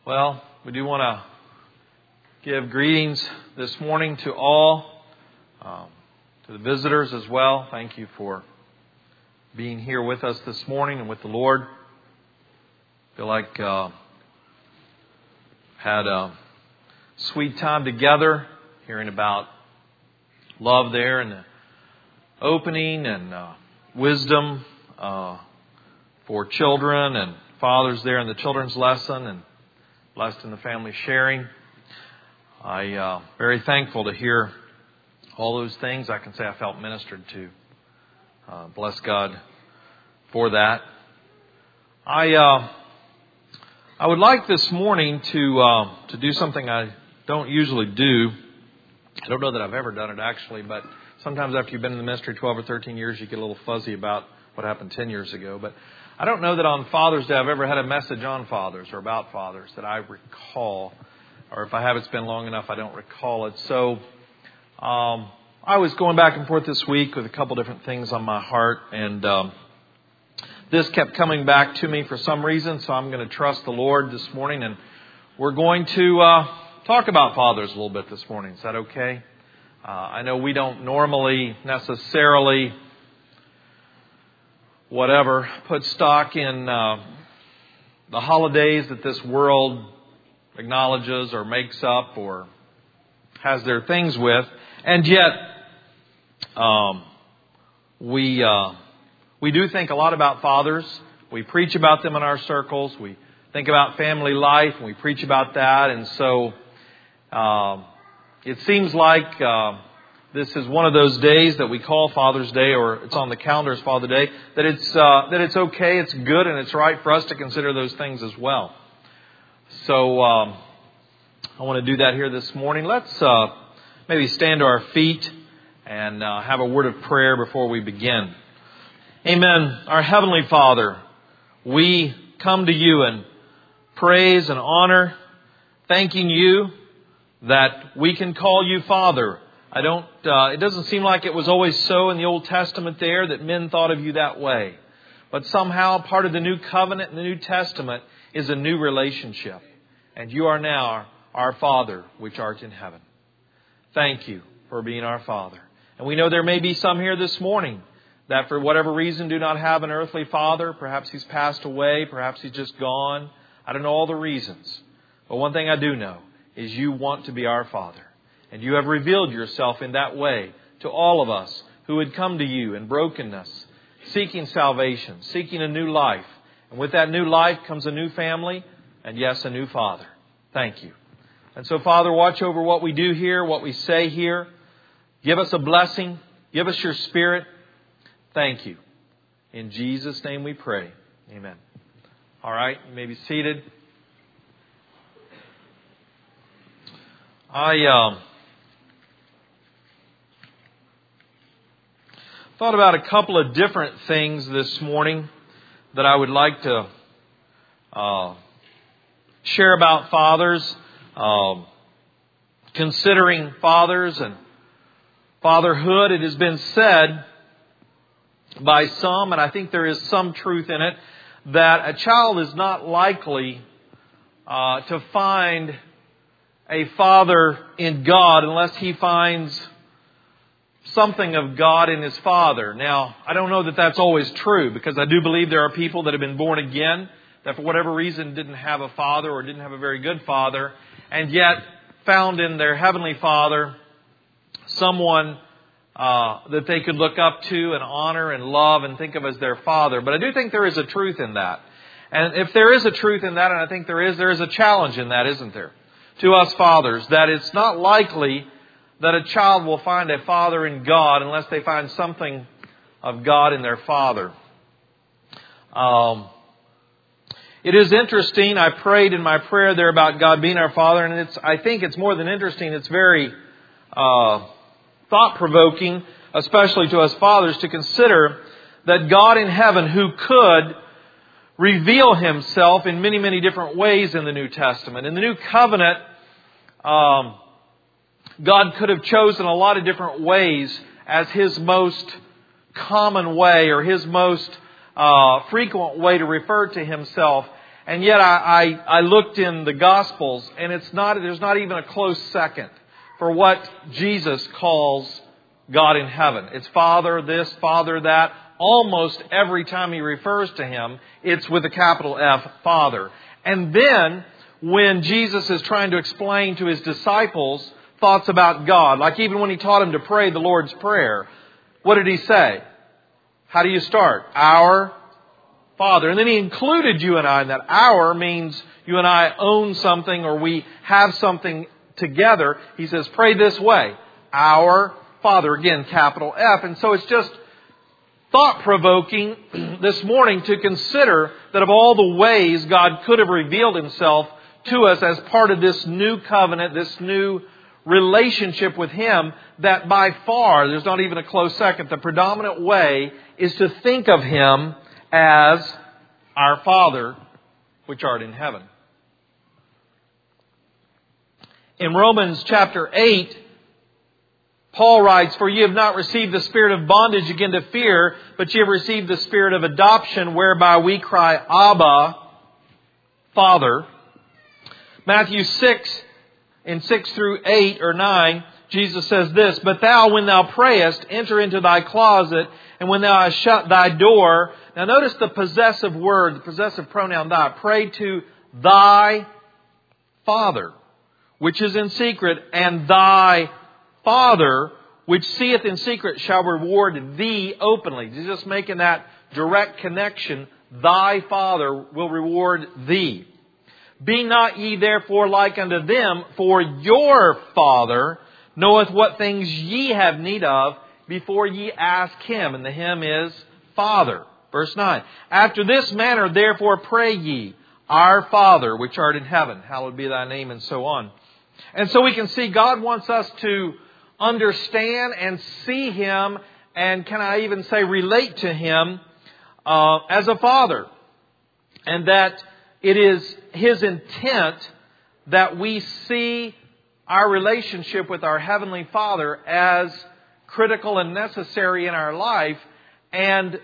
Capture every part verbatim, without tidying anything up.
Well, we do want to give greetings this morning to all, um, to the visitors as well. Thank you for being here with us this morning and with the Lord. I feel like uh, had a sweet time together, hearing about love there and the opening and uh, wisdom uh, for children and fathers there in the children's lesson and blessed in the family sharing. I uh, very thankful to hear all those things. I can say I felt ministered to. Uh, bless God for that. I uh, I would like this morning to uh, to do something I don't usually do. I don't know that I've ever done it actually, but sometimes after you've been in the ministry twelve or thirteen years, you get a little fuzzy about what happened ten years ago. But I don't know that on Father's Day I've ever had a message on fathers or about fathers that I recall. Or if I have, it's been long enough I don't recall it. So um, I was going back and forth this week with a couple different things on my heart. And um, this kept coming back to me for some reason. So I'm going to trust the Lord this morning. And we're going to uh, talk about fathers a little bit this morning. Is that okay? Uh, I know we don't normally necessarily... whatever, put stock in uh, the holidays that this world acknowledges or makes up or has their things with. And yet, um, we uh, we do think a lot about fathers. We preach about them in our circles. We think about family life and we preach about that. And so um, it seems like... Uh, This is one of those days that we call Father's Day, or it's on the calendar as Father's Day, that it's uh, that it's okay, it's good, and it's right for us to consider those things as well. So um, I want to do that here this morning. Let's uh, maybe stand to our feet and uh, have a word of prayer before we begin. Amen. Our Heavenly Father, we come to you in praise and honor, thanking you that we can call you Father. I don't, uh, it doesn't seem like it was always so in the Old Testament there that men thought of you that way. But somehow part of the new covenant in the New Testament is a new relationship. And you are now our, our Father, which art in heaven. Thank you for being our Father. And we know there may be some here this morning that for whatever reason do not have an earthly father. Perhaps he's passed away. Perhaps he's just gone. I don't know all the reasons. But one thing I do know is you want to be our Father. And you have revealed yourself in that way to all of us who would come to you in brokenness, seeking salvation, seeking a new life. And with that new life comes a new family and, yes, a new father. Thank you. And so, Father, watch over what we do here, what we say here. Give us a blessing. Give us your Spirit. Thank you. In Jesus' name we pray. Amen. All right, you may be seated. I... Um, thought about a couple of different things this morning that I would like to uh, share about fathers, uh, considering fathers and fatherhood. It has been said by some, and I think there is some truth in it, that a child is not likely uh, to find a father in God unless he finds something of God in his father. Now, I don't know that that's always true, because I do believe there are people that have been born again that for whatever reason didn't have a father or didn't have a very good father, and yet found in their heavenly Father someone uh, that they could look up to and honor and love and think of as their father. But I do think there is a truth in that. And if there is a truth in that, and I think there is, there is a challenge in that, isn't there? To us fathers, that it's not likely that a child will find a father in God unless they find something of God in their father. Um, it is interesting. I prayed in my prayer there about God being our Father, and it's. I think it's more than interesting. It's very uh, thought-provoking, especially to us fathers, to consider that God in heaven, who could reveal Himself in many, many different ways in the New Testament. In the New Covenant, um, God could have chosen a lot of different ways as His most common way or His most uh, frequent way to refer to Himself. And yet I, I, I looked in the Gospels, and it's not, there's not even a close second for what Jesus calls God in heaven. It's Father this, Father that. Almost every time He refers to Him, it's with a capital F, Father. And then, when Jesus is trying to explain to His disciples thoughts about God, like even when He taught them to pray the Lord's Prayer, what did He say? How do you start? Our Father. And then He included you and I in that. Our means you and I own something or we have something together. He says, pray this way. Our Father. Again, capital F. And so it's just thought-provoking this morning to consider that of all the ways God could have revealed Himself to us as part of this new covenant, this new relationship with Him, that by far, there's not even a close second, the predominant way is to think of Him as our Father, which art in heaven. In Romans chapter eight, Paul writes, for ye have not received the spirit of bondage again to fear, but ye have received the spirit of adoption, whereby we cry, Abba, Father. Matthew six, in six through eight or nine, Jesus says this, but thou, when thou prayest, enter into thy closet, and when thou hast shut thy door. Now notice the possessive word, the possessive pronoun thy. Pray to thy Father, which is in secret, and thy Father, which seeth in secret, shall reward thee openly. He's just making that direct connection. Thy Father will reward thee. Be not ye therefore like unto them, for your Father knoweth what things ye have need of before ye ask Him. And the Him is Father. Verse nine. After this manner therefore pray ye, our Father which art in heaven, hallowed be thy name, and so on. And so we can see God wants us to understand and see Him, and can I even say relate to Him uh, as a Father. And that it is His intent that we see our relationship with our Heavenly Father as critical and necessary in our life, and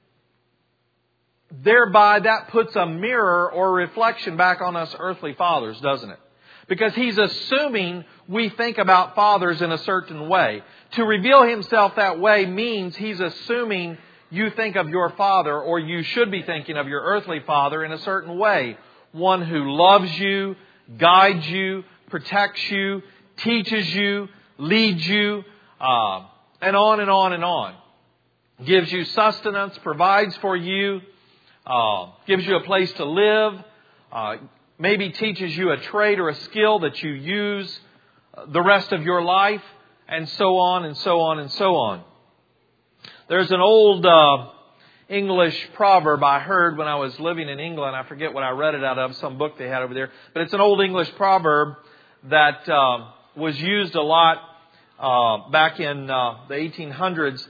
thereby that puts a mirror or reflection back on us earthly fathers, doesn't it? Because He's assuming we think about fathers in a certain way. To reveal Himself that way means He's assuming you think of your father, or you should be thinking of your earthly father in a certain way. One who loves you, guides you, protects you, teaches you, leads you, uh, and on and on and on. Gives you sustenance, provides for you, uh, gives you a place to live, uh, maybe teaches you a trade or a skill that you use the rest of your life, and so on and so on and so on. There's an old uh, English proverb I heard when I was living in England. I forget what I read it out of, some book they had over there. But it's an old English proverb that uh, was used a lot uh, back in uh, the eighteen hundreds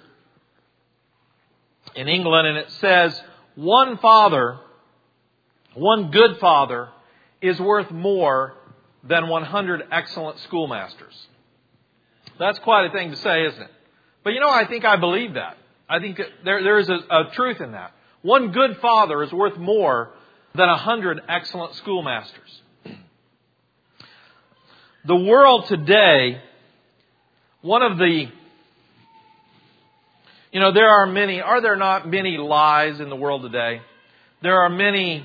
in England. And it says, one father, one good father, is worth more than one hundred excellent schoolmasters. That's quite a thing to say, isn't it? But you know, I think I believe that. I think there, there is a, a truth in that. One good father is worth more than a hundred excellent schoolmasters. The world today, one of the, you know, there are many, are there not many lies in the world today? There are many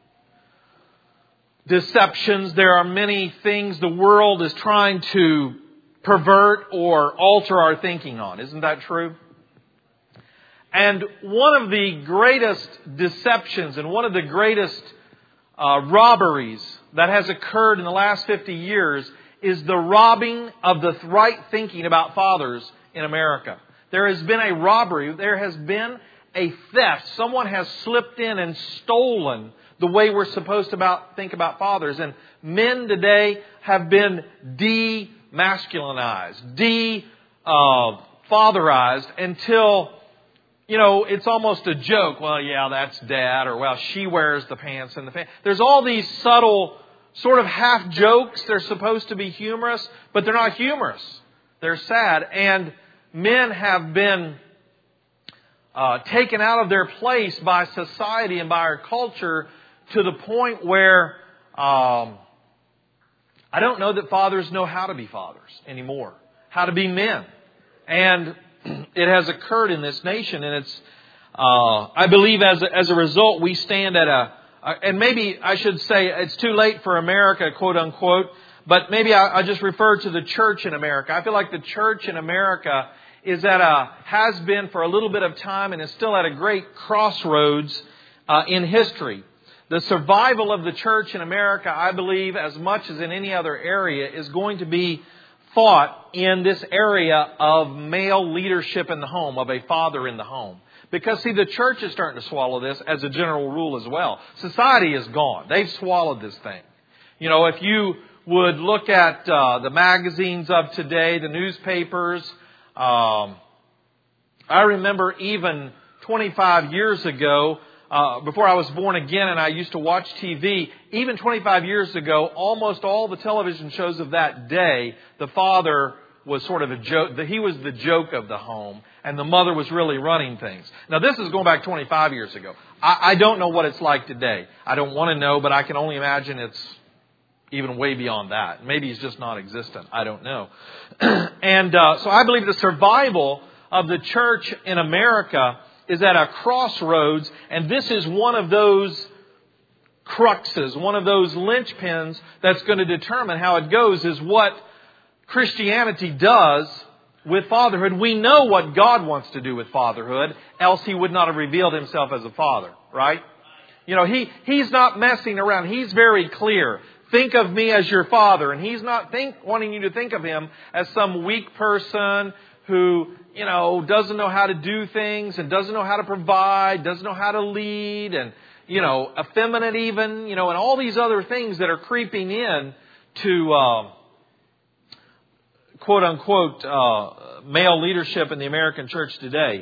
deceptions. There are many things the world is trying to pervert or alter our thinking on. Isn't that true? And one of the greatest deceptions and one of the greatest uh, robberies that has occurred in the last fifty years is the robbing of the right thinking about fathers in America. There has been a robbery. There has been a theft. Someone has slipped in and stolen the way we're supposed to about, think about fathers. And men today have been de-masculinized, de-fatherized until, you know, it's almost a joke. Well, yeah, that's dad. Or, well, she wears the pants and the pants. There's all these subtle sort of half jokes. They're supposed to be humorous, but they're not humorous. They're sad. And men have been uh, taken out of their place by society and by our culture to the point where um, I don't know that fathers know how to be fathers anymore, how to be men. And it has occurred in this nation, and it's, uh, I believe as a, as a result, we stand at a, a, and maybe I should say it's too late for America, quote unquote, but maybe I, I just refer to the church in America. I feel like the church in America is at a, has been for a little bit of time and is still at a great crossroads uh, in history. The survival of the church in America, I believe, as much as in any other area, is going to be fought in this area of male leadership in the home, of a father in the home. Because, see, the church is starting to swallow this as a general rule as well. Society is gone. They've swallowed this thing. You know, if you would look at uh, the magazines of today, the newspapers, um, I remember even twenty-five years ago, Uh, before I was born again and I used to watch T V, even twenty-five years ago, almost all the television shows of that day, the father was sort of a joke. He was the joke of the home and the mother was really running things. Now, this is going back twenty-five years ago. I, I don't know what it's like today. I don't want to know, but I can only imagine it's even way beyond that. Maybe it's just non-existent. I don't know. and uh, so I believe the survival of the church in America is at a crossroads, and this is one of those cruxes, one of those linchpins that's going to determine how it goes, is what Christianity does with fatherhood. We know what God wants to do with fatherhood, else He would not have revealed Himself as a father, right? You know, He He's not messing around. He's very clear. Think of me as your father. And He's not think, wanting you to think of Him as some weak person who, you know, doesn't know how to do things and doesn't know how to provide, doesn't know how to lead, and, you know, effeminate even, you know, and all these other things that are creeping in to, uh, quote unquote, uh, male leadership in the American church today.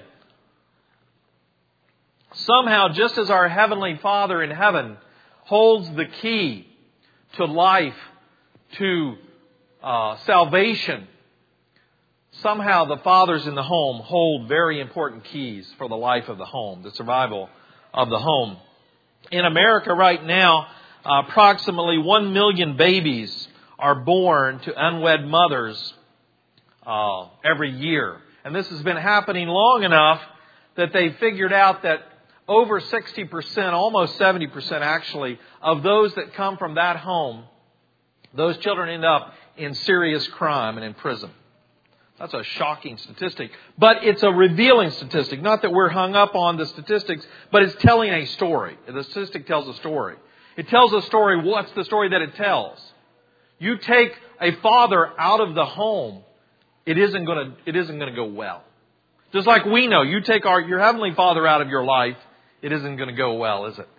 Somehow, just as our Heavenly Father in heaven holds the key to life, to uh, salvation, somehow the fathers in the home hold very important keys for the life of the home, the survival of the home. In America right now, uh, approximately one million babies are born to unwed mothers uh, every year. And this has been happening long enough that they figured out that over sixty percent, almost seventy percent actually, of those that come from that home, those children end up in serious crime and in prison. That's a shocking statistic, but it's a revealing statistic. Not that we're hung up on the statistics, but it's telling a story. The statistic tells a story. It tells a story. What's the story that it tells? You take a father out of the home, it isn't going to, it isn't going to go well. Just like we know, you take our, your Heavenly Father out of your life, it isn't going to go well, is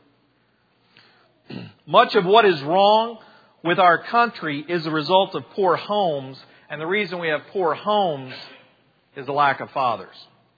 it? Much of what is wrong with our country is a result of poor homes. And the reason we have poor homes is the lack of fathers.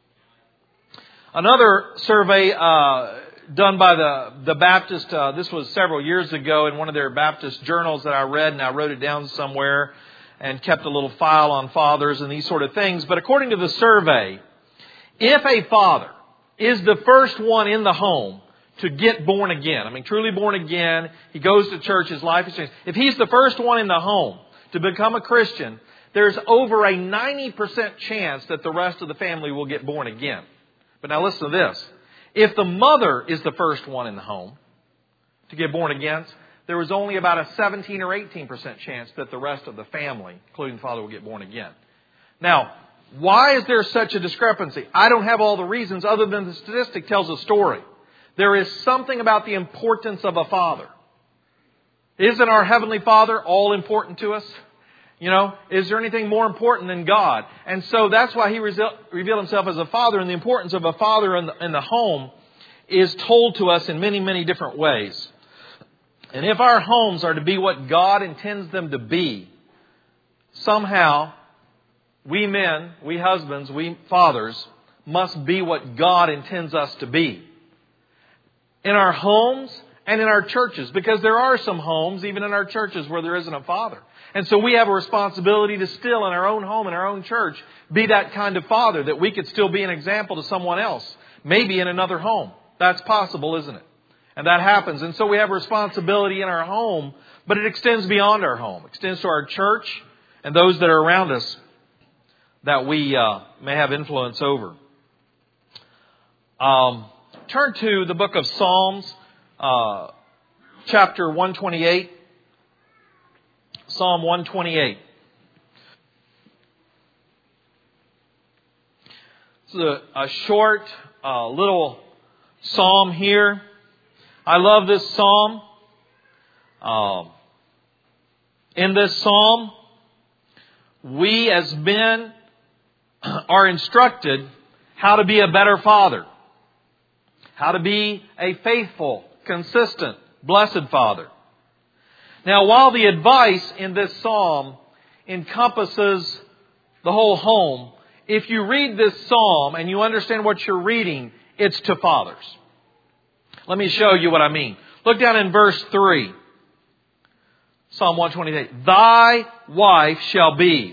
Another survey uh, done by the, the Baptist, uh, this was several years ago in one of their Baptist journals that I read, and I wrote it down somewhere and kept a little file on fathers and these sort of things. But according to the survey, if a father is the first one in the home to get born again, I mean truly born again, he goes to church, his life is changed. If he's the first one in the home to become a Christian, there's over a ninety percent chance that the rest of the family will get born again. But now listen to this. If the mother is the first one in the home to get born again, there was only about a seventeen or eighteen percent chance that the rest of the family, including the father, will get born again. Now, why is there such a discrepancy? I don't have all the reasons other than the statistic tells a story. There is something about the importance of a father. Isn't our Heavenly Father all important to us? You know, is there anything more important than God? And so that's why He revealed Himself as a father. And the importance of a father in the, in the home is told to us in many, many different ways. And if our homes are to be what God intends them to be, somehow we men, we husbands, we fathers must be what God intends us to be. In our homes and in our churches. Because there are some homes, even in our churches, where there isn't a father. And so we have a responsibility to still in our own home, in our own church, be that kind of father, that we could still be an example to someone else. Maybe in another home. That's possible, isn't it? And that happens. And so we have responsibility in our home, but it extends beyond our home. It extends to our church and those that are around us that we uh, may have influence over. Um, turn to the book of Psalms, uh, chapter one twenty-eight. Psalm one twenty-eight. This is a, a short uh, little psalm here. I love this psalm. Um, in this psalm, we as men are instructed how to be a better father, how to be a faithful, consistent, blessed father. Now, while the advice in this psalm encompasses the whole home, if you read this psalm and you understand what you're reading, it's to fathers. Let me show you what I mean. Look down in verse three. Psalm one twenty-eight. Thy wife shall be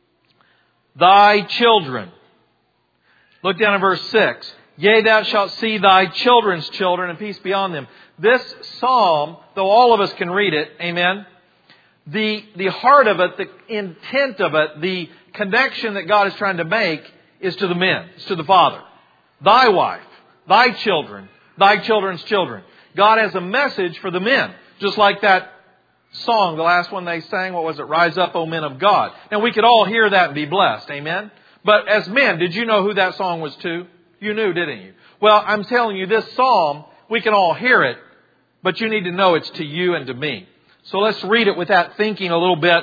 thy children. Look down in verse six. Yea, thou shalt see thy children's children, and peace be on them. This psalm, though all of us can read it, amen, the, the heart of it, the intent of it, the connection that God is trying to make is to the men. It's to the father. Thy wife, thy children, thy children's children. God has a message for the men. Just like that song, the last one they sang, what was it? Rise up, O men of God. Now we could all hear that and be blessed, amen? But as men, did you know who that song was to? You knew, didn't you? Well, I'm telling you, this psalm, we can all hear it, but you need to know it's to you and to me. So let's read it with that thinking a little bit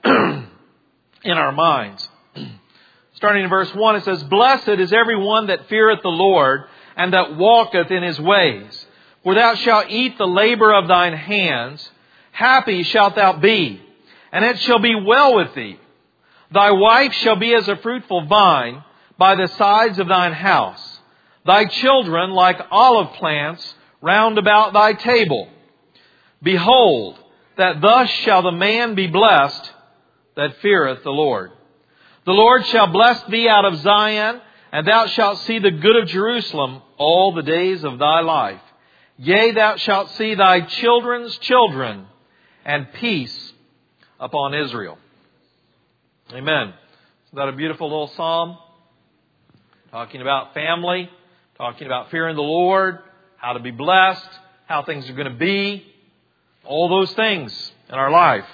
in our minds. Starting in verse one, it says, Blessed is every one that feareth the Lord, and that walketh in His ways. For thou shalt eat the labor of thine hands. Happy shalt thou be, and it shall be well with thee. Thy wife shall be as a fruitful vine by the sides of thine house. Thy children like olive plants round about thy table. Behold, that thus shall the man be blessed that feareth the Lord. The Lord shall bless thee out of Zion, and thou shalt see the good of Jerusalem all the days of thy life. Yea, thou shalt see thy children's children, and peace upon Israel. Amen. Isn't that a beautiful little psalm? Talking about family, talking about fearing the Lord, how to be blessed, how things are going to be, all those things in our life.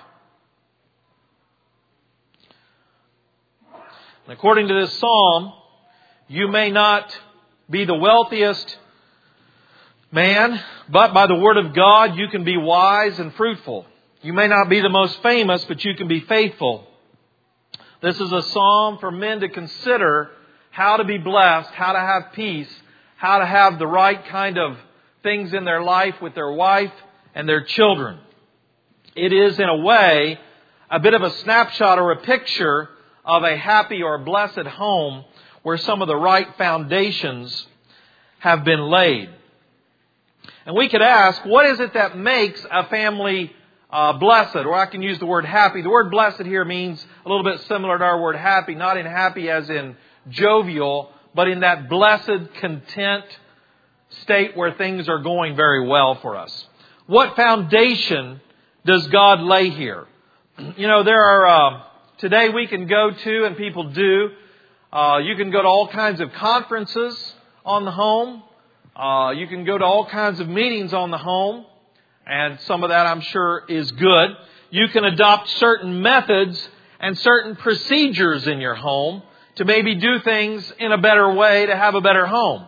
And according to this psalm, you may not be the wealthiest man, but by the Word of God, you can be wise and fruitful. You may not be the most famous, but you can be faithful. This is a psalm for men to consider how to be blessed, how to have peace, how to have the right kind of things in their life with their wife and their children. It is, in a way, a bit of a snapshot or a picture of a happy or blessed home where some of the right foundations have been laid. And we could ask, what is it that makes a family uh, blessed? Or I can use the word happy. The word blessed here means a little bit similar to our word happy, not in happy as in jovial, but in that blessed, content state where things are going very well for us. What foundation does God lay here? You know, there are, uh, today we can go to, and people do, uh, you can go to all kinds of conferences on the home. Uh, you can go to all kinds of meetings on the home. And some of that, I'm sure, is good. You can adopt certain methods and certain procedures in your home to maybe do things in a better way to have a better home.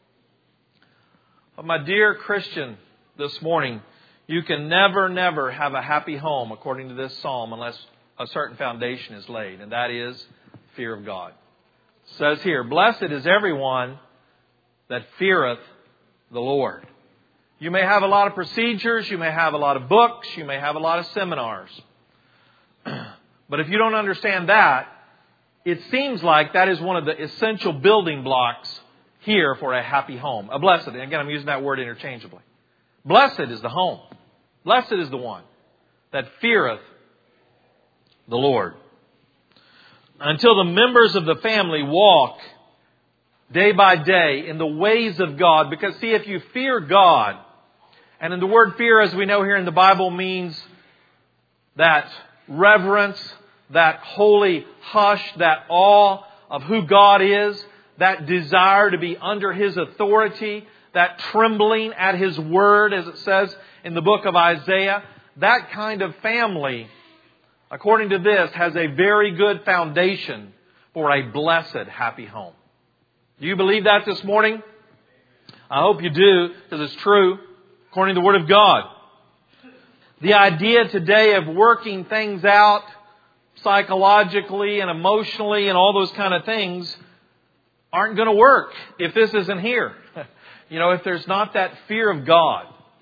But my dear Christian, this morning, you can never, never have a happy home according to this psalm unless a certain foundation is laid, and that is fear of God. It says here, Blessed is everyone that feareth the Lord. You may have a lot of procedures, you may have a lot of books, you may have a lot of seminars. But if you don't understand that, it seems like that is one of the essential building blocks here for a happy home. A blessed, and again I'm using that word interchangeably. Blessed is the home. Blessed is the one that feareth the Lord. Until the members of the family walk day by day in the ways of God. Because see, if you fear God, And in the word fear, as we know here in the Bible, means that reverence, that holy hush, that awe of who God is, that desire to be under His authority, that trembling at His word, as it says in the book of Isaiah. That kind of family, according to this, has a very good foundation for a blessed, happy home. Do you believe that this morning? I hope you do, because it's true, according to the Word of God. The idea today of working things out psychologically and emotionally and all those kind of things aren't going to work if this isn't here. You know, if there's not that fear of God.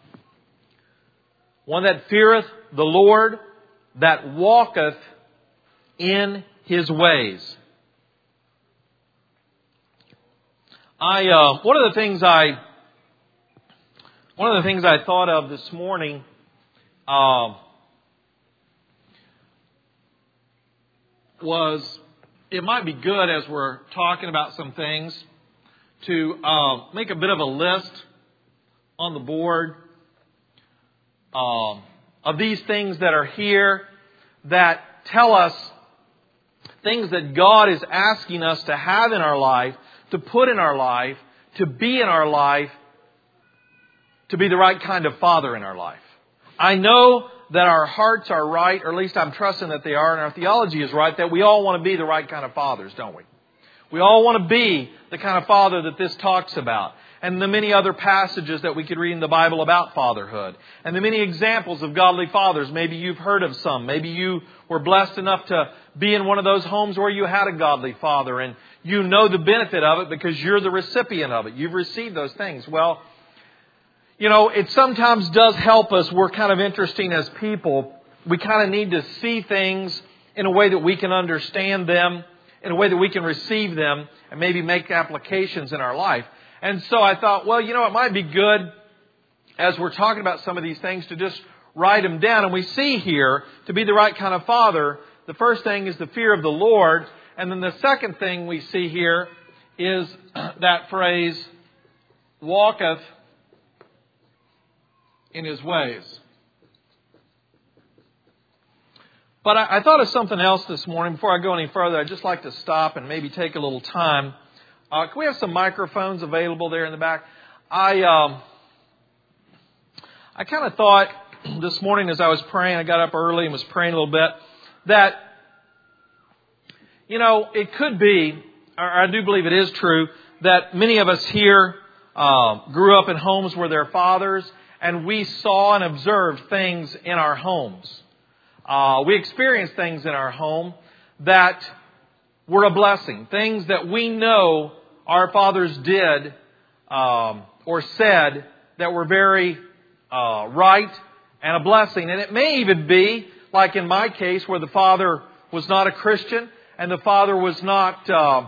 One that feareth the Lord, that walketh in His ways. I uh, one of the things I one of the things I thought of this morning uh, was it might be good as we're talking about some things to uh, make a bit of a list on the board uh, of these things that are here that tell us things that God is asking us to have in our life, to put in our life, to be in our life, to be the right kind of father in our life. I know that our hearts are right, or at least I'm trusting that they are, and our theology is right, that we all want to be the right kind of fathers, don't we? We all want to be the kind of father that this talks about. And the many other passages that we could read in the Bible about fatherhood. And the many examples of godly fathers. Maybe you've heard of some. Maybe you were blessed enough to be in one of those homes where you had a godly father. And you know the benefit of it because you're the recipient of it. You've received those things. Well, you know, it sometimes does help us. We're kind of interesting as people. We kind of need to see things in a way that we can understand them, in a way that we can receive them, and maybe make applications in our life. And so I thought, well, you know, it might be good as we're talking about some of these things to just write them down. And we see here, to be the right kind of father, the first thing is the fear of the Lord. And then the second thing we see here is that phrase, walketh in His ways. But I, I thought of something else this morning. Before I go any further, I'd just like to stop and maybe take a little time. Uh, can we have some microphones available there in the back? I um, I kind of thought this morning as I was praying, I got up early and was praying a little bit, that, you know, it could be, or I do believe it is true, that many of us here uh, grew up in homes where their fathers, and we saw and observed things in our homes. Uh, we experienced things in our home that were a blessing. Things that we know our fathers did um, or said that were very uh, right and a blessing. And it may even be, like in my case, where the father was not a Christian and the father was not uh,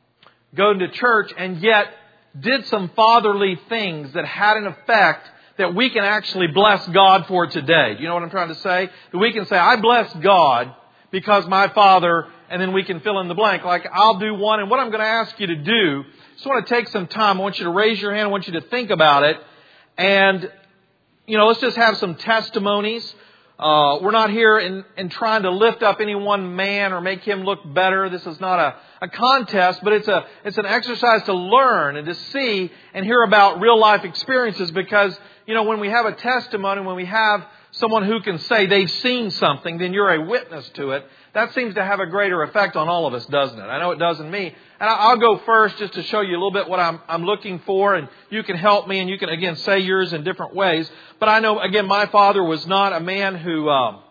going to church, and yet did some fatherly things that had an effect that we can actually bless God for today. Do you know what I'm trying to say? That we can say, I bless God because my father, and then we can fill in the blank. Like, I'll do one, and what I'm going to ask you to do, just want to take some time. I want you to raise your hand. I want you to think about it. And, you know, let's just have some testimonies. Uh, we're not here in, in trying to lift up any one man or make him look better. This is not a, a contest, but it's a it's an exercise to learn and to see and hear about real life experiences. Because, you know, when we have a testimony, when we have someone who can say they've seen something, then you're a witness to it. That seems to have a greater effect on all of us, doesn't it? I know it does in me. And I'll go first just to show you a little bit what I'm, I'm looking for. And you can help me, and you can, again, say yours in different ways. But I know, again, my father was not a man who um,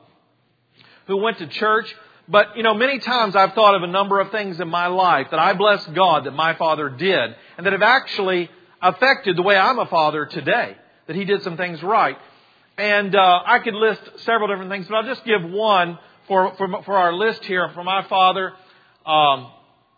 who went to church. But, you know, many times I've thought of a number of things in my life that I bless God that my father did, and that have actually affected the way I'm a father today, that he did some things right. And uh, I could list several different things, but I'll just give one for for, for our list here. For my father, um,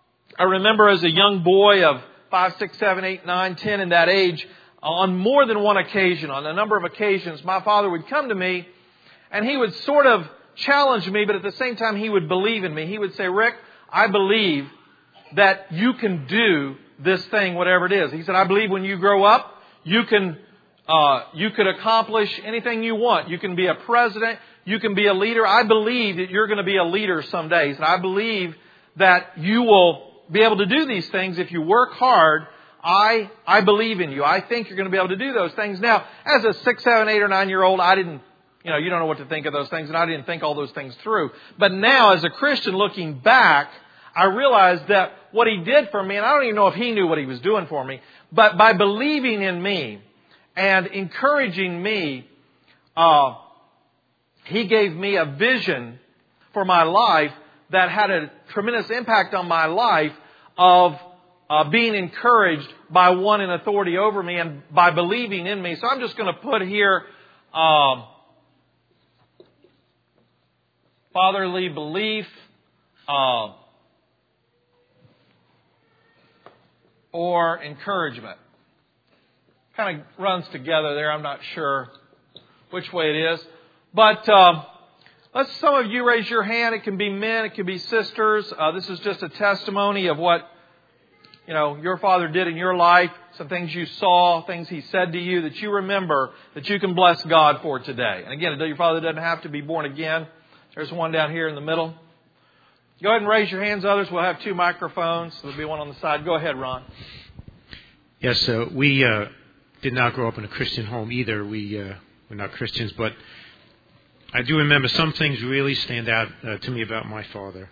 I remember as a young boy of five, six, seven, eight, nine, ten, in that age, on more than one occasion, on a number of occasions, my father would come to me and he would sort of challenge me, but at the same time he would believe in me. He would say, Rick, I believe that you can do this thing, whatever it is. He said, I believe when you grow up, you can Uh, you could accomplish anything you want. You can be a president. You can be a leader. I believe that you're going to be a leader some days. And I believe that you will be able to do these things if you work hard. I I believe in you. I think you're going to be able to do those things. Now, as a six, seven, eight, or nine-year-old, I didn't, you know, you don't know what to think of those things, and I didn't think all those things through. But now, as a Christian looking back, I realized that what He did for me, and I don't even know if He knew what He was doing for me, but by believing in me and encouraging me, uh, He gave me a vision for my life that had a tremendous impact on my life of uh, being encouraged by one in authority over me and by believing in me. So I'm just going to put here um, fatherly belief uh, or encouragement. Kind of runs together there. I'm not sure which way it is. But um, let's some of you raise your hand. It can be men. It can be sisters. Uh, this is just a testimony of what, you know, your father did in your life. Some things you saw, things he said to you that you remember that you can bless God for today. And again, your father doesn't have to be born again. There's one down here in the middle. Go ahead and raise your hands, others. We'll have two microphones. There'll be one on the side. Go ahead, Ron. Yes, uh, we uh, did not grow up in a Christian home either. We uh, were not Christians, but I do remember some things really stand out uh, to me about my father.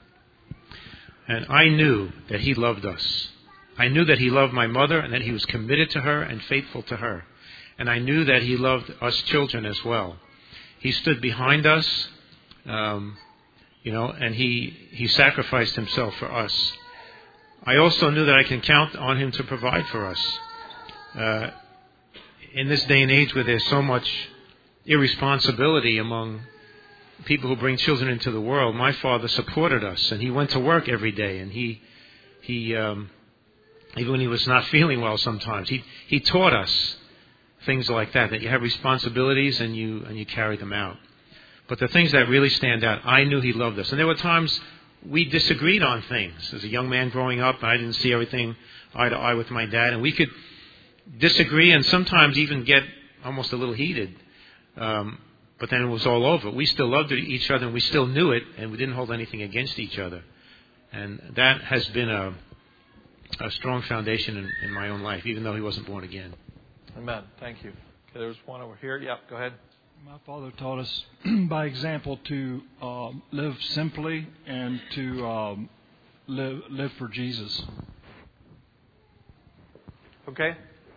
And I knew that he loved us. I knew that he loved my mother and that he was committed to her and faithful to her. And I knew that he loved us children as well. He stood behind us, um, you know, and he, he sacrificed himself for us. I also knew that I can count on him to provide for us. Uh, in this day and age where there's so much irresponsibility among people who bring children into the world, my father supported us, and he went to work every day, and he, he, um, even when he was not feeling well sometimes, he, he taught us things like that, that you have responsibilities and you, and you carry them out. But the things that really stand out, I knew he loved us. And there were times we disagreed on things. As a young man growing up, I didn't see everything eye to eye with my dad, and we could disagree and sometimes even get almost a little heated. Um, but then it was all over. We still loved each other, and we still knew it, and we didn't hold anything against each other. And that has been a, a strong foundation in, in my own life, even though he wasn't born again. Amen. Thank you. Okay, there's one over here. Yep, go ahead. My father taught us by example to uh, live simply and to um, live, live for Jesus. Okay.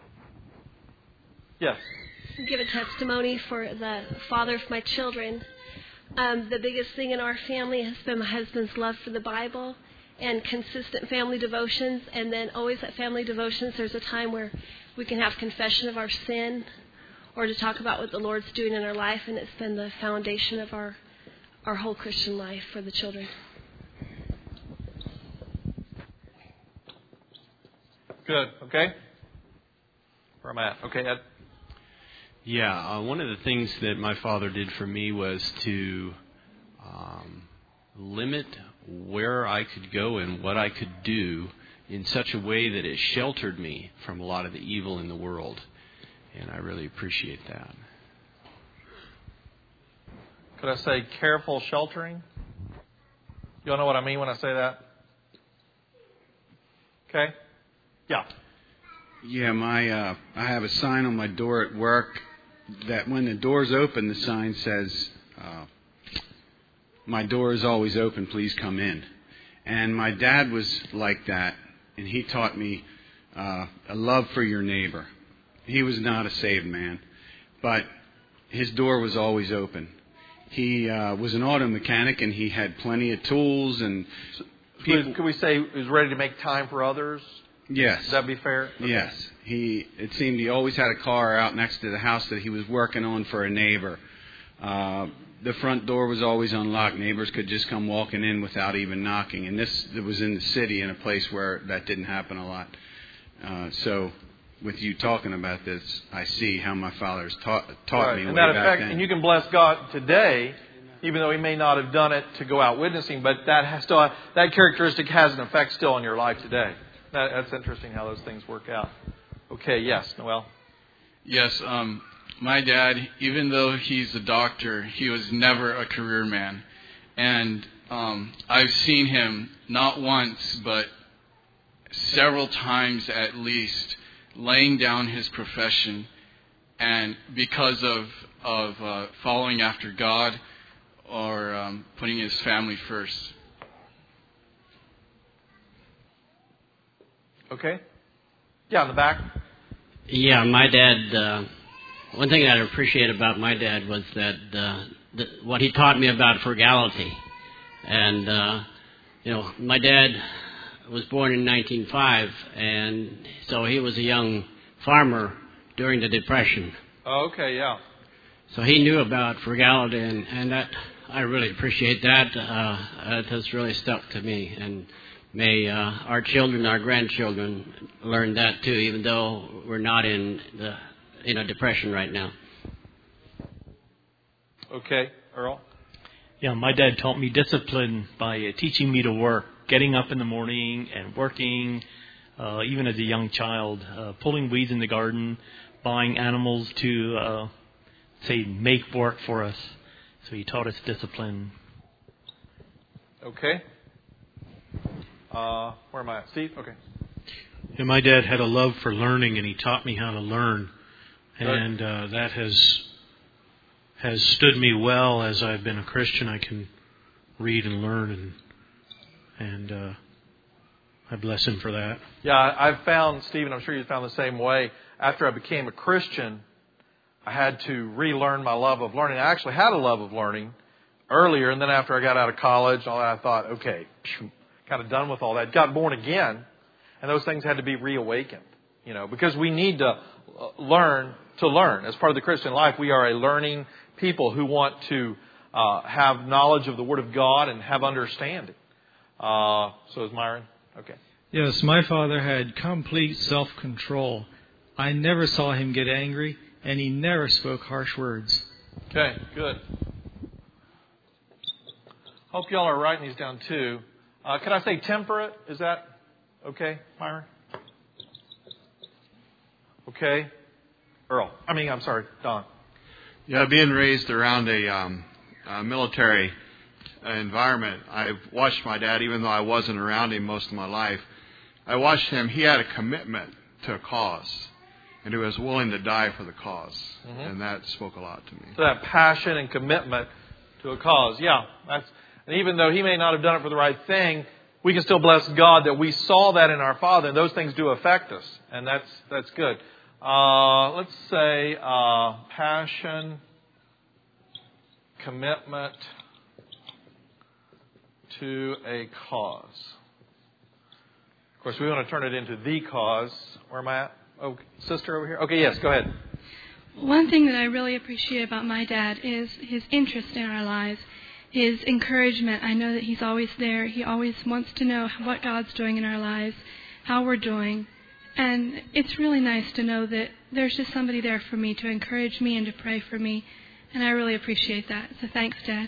Yes. Give a testimony for the father of my children. Um, the biggest thing in our family has been my husband's love for the Bible and consistent family devotions. And then always at family devotions, there's a time where we can have confession of our sin or to talk about what the Lord's doing in our life. And it's been the foundation of our, our whole Christian life for the children. Good. Okay. Where am I at? Okay, Ed. Yeah, uh, one of the things that my father did for me was to um, limit where I could go and what I could do in such a way that it sheltered me from a lot of the evil in the world. And I really appreciate that. Could I say careful sheltering? You all know what I mean when I say that? Okay. Yeah. Yeah, my uh, I have a sign on my door at work that when the door's open, the sign says, uh, "My door is always open. Please come in." And my dad was like that, and he taught me uh, a love for your neighbor. He was not a saved man, but his door was always open. He uh, was an auto mechanic, and he had plenty of tools. And people, could we say he was ready to make time for others? Yes. Would that be fair? Okay. Yes. He, it seemed he always had a car out next to the house that he was working on for a neighbor. Uh, the front door was always unlocked. Neighbors could just come walking in without even knocking. And this it was in the city, in a place where that didn't happen a lot. Uh, so with you talking about this, I see how my father has taught, taught right. me and way that back effect, then. And you can bless God today, even though he may not have done it to go out witnessing, but that has still, that characteristic has an effect still on your life today. That, that's interesting how those things work out. Okay, yes, Noel. Yes, um, my dad, even though he's a doctor, he was never a career man. And um, I've seen him not once, but several times at least, laying down his profession, and because of of uh, following after God or um, putting his family first. Okay. Yeah, in the back. Yeah, my dad, uh, one thing that I appreciate about my dad was that uh, the, what he taught me about frugality. And, uh, you know, my dad was born in nineteen oh five, and so he was a young farmer during the Depression. Oh, okay, yeah. So he knew about frugality, and, and that I really appreciate that. Uh, it has really stuck to me, and may uh, our children, our grandchildren, learn that too, even though we're not in the in a depression right now. Okay, Earl. Yeah, my dad taught me discipline by uh, teaching me to work, getting up in the morning and working, uh, even as a young child, uh, pulling weeds in the garden, buying animals to, uh, say, make work for us. So he taught us discipline. Okay. Uh, where am I at? Steve? Okay. Yeah, my dad had a love for learning, and he taught me how to learn. And uh, that has has stood me well as I've been a Christian. I can read and learn, and and uh, I bless him for that. Yeah, I've found, Stephen, I'm sure you found the same way. After I became a Christian, I had to relearn my love of learning. I actually had a love of learning earlier, and then after I got out of college, all that, I thought, okay, phew, kind of done with all that. Got born again, and those things had to be reawakened. You know, because we need to learn to learn. As part of the Christian life, we are a learning people who want to uh, have knowledge of the Word of God and have understanding. Uh, so is Myron? Okay. Yes, my father had complete self-control. I never saw him get angry, and he never spoke harsh words. Okay, good. Hope y'all are writing these down too. Uh, can I say temperate? Is that okay, Myron? Okay. Earl. I mean, I'm sorry, Don. Yeah, being raised around a, um, a military environment, I've watched my dad, even though I wasn't around him most of my life. I watched him. He had a commitment to a cause, and he was willing to die for the cause. Mm-hmm. And that spoke a lot to me. So that passion and commitment to a cause. Yeah. That's, and even though he may not have done it for the right thing, we can still bless God that we saw that in our Father, and those things do affect us. And that's that's good. Uh, let's say uh, passion, commitment to a cause. Of course, we want to turn it into the cause. Where am I at? Oh, sister over here? Okay, yes, go ahead. One thing that I really appreciate about my dad is his interest in our lives, his encouragement. I know that he's always there. He always wants to know what God's doing in our lives, how we're doing. And it's really nice to know that there's just somebody there for me to encourage me and to pray for me. And I really appreciate that. So thanks, Dad.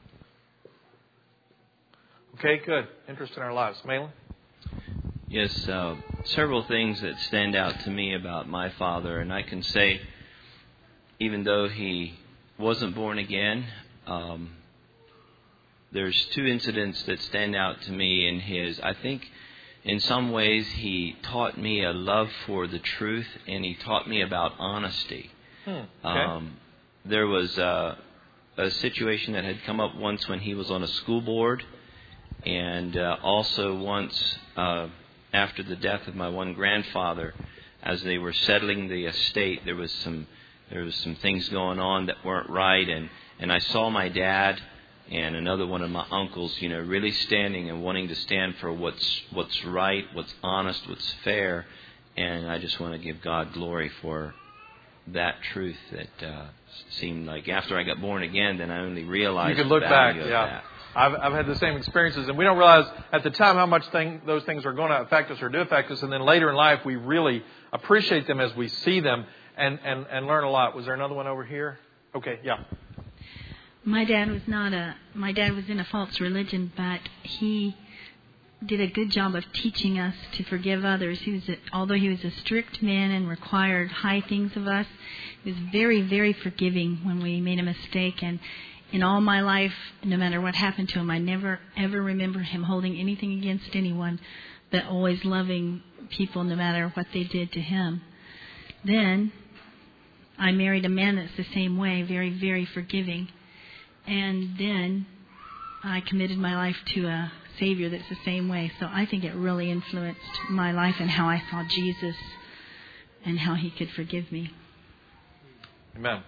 Okay, good. Interest in our lives. Malin? Yes, uh, several things that stand out to me about my father. And I can say, even though he wasn't born again, um, there's two incidents that stand out to me in his. I think in some ways he taught me a love for the truth, and he taught me about honesty. Hmm. Okay. Um, there was uh, a situation that had come up once when he was on a school board, and uh, also once uh, after the death of my one grandfather, as they were settling the estate, there was some there was some things going on that weren't right, and, and I saw my dad and another one of my uncles, you know, really standing and wanting to stand for what's what's right, what's honest, what's fair. And I just want to give God glory for that truth that uh, seemed like after I got born again, then I only realized you could look the back, value yeah. of that. I've, I've had the same experiences, and we don't realize at the time how much thing, those things are going to affect us or do affect us, and then later in life we really appreciate them as we see them and, and, and learn a lot. Was there another one over here? Okay, yeah. My dad was not a, my dad was in a false religion, but he did a good job of teaching us to forgive others. He was, a, although he was a strict man and required high things of us, he was very, very forgiving when we made a mistake. And in all my life, no matter what happened to him, I never, ever remember him holding anything against anyone, but always loving people no matter what they did to him. Then I married a man that's the same way, very, very forgiving. And then I committed my life to a Savior that's the same way. So I think it really influenced my life and how I saw Jesus and how he could forgive me. Amen.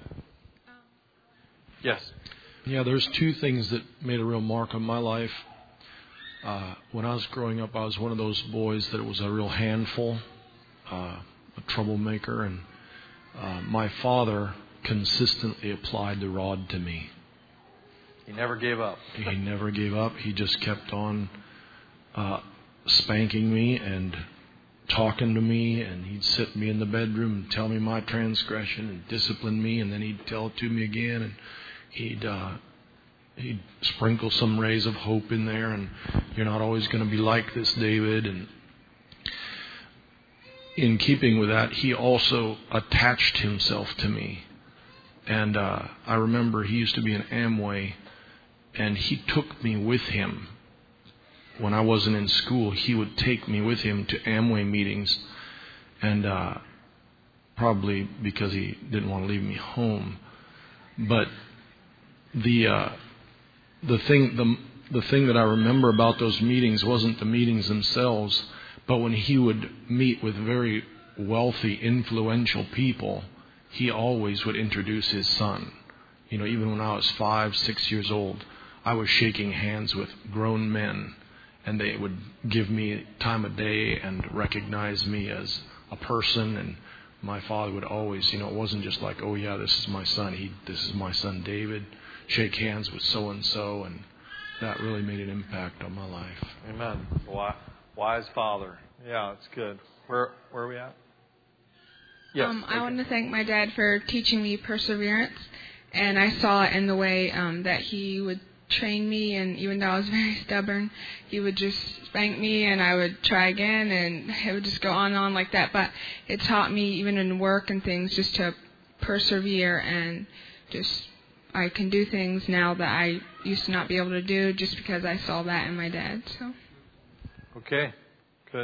Yes. Yeah, there's two things that made a real mark on my life. Uh, when I was growing up, I was one of those boys that was a real handful, uh, a troublemaker, and uh, my father consistently applied the rod to me. He never gave up. He never gave up. He just kept on uh, spanking me and talking to me, and he'd sit me in the bedroom and tell me my transgression and discipline me, and then he'd tell it to me again, and he'd uh, he'd sprinkle some rays of hope in there, and you're not always going to be like this, David. And in keeping with that, he also attached himself to me. And uh, I remember he used to be in Amway, and he took me with him. When I wasn't in school, he would take me with him to Amway meetings, and uh, probably because he didn't want to leave me home. But the uh, the thing the the thing that I remember about those meetings wasn't the meetings themselves, but when he would meet with very wealthy, influential people, he always would introduce his son. You know, even when I was five, six years old, I was shaking hands with grown men, and they would give me time of day and recognize me as a person. And my father would always, you know, it wasn't just like, oh yeah, this is my son. He, this is my son David. Shake hands with so and so, and that really made an impact on my life. Amen. Wise father. Yeah, it's good. Where where are we at? Yes. Um, I okay. want to thank my dad for teaching me perseverance, and I saw it in the way um, that he would train me, and even though I was very stubborn, he would just spank me, and I would try again, and it would just go on and on like that. But it taught me, even in work and things, just to persevere, and just I can do things now that I used to not be able to do just because I saw that in my dad. So. Okay, good.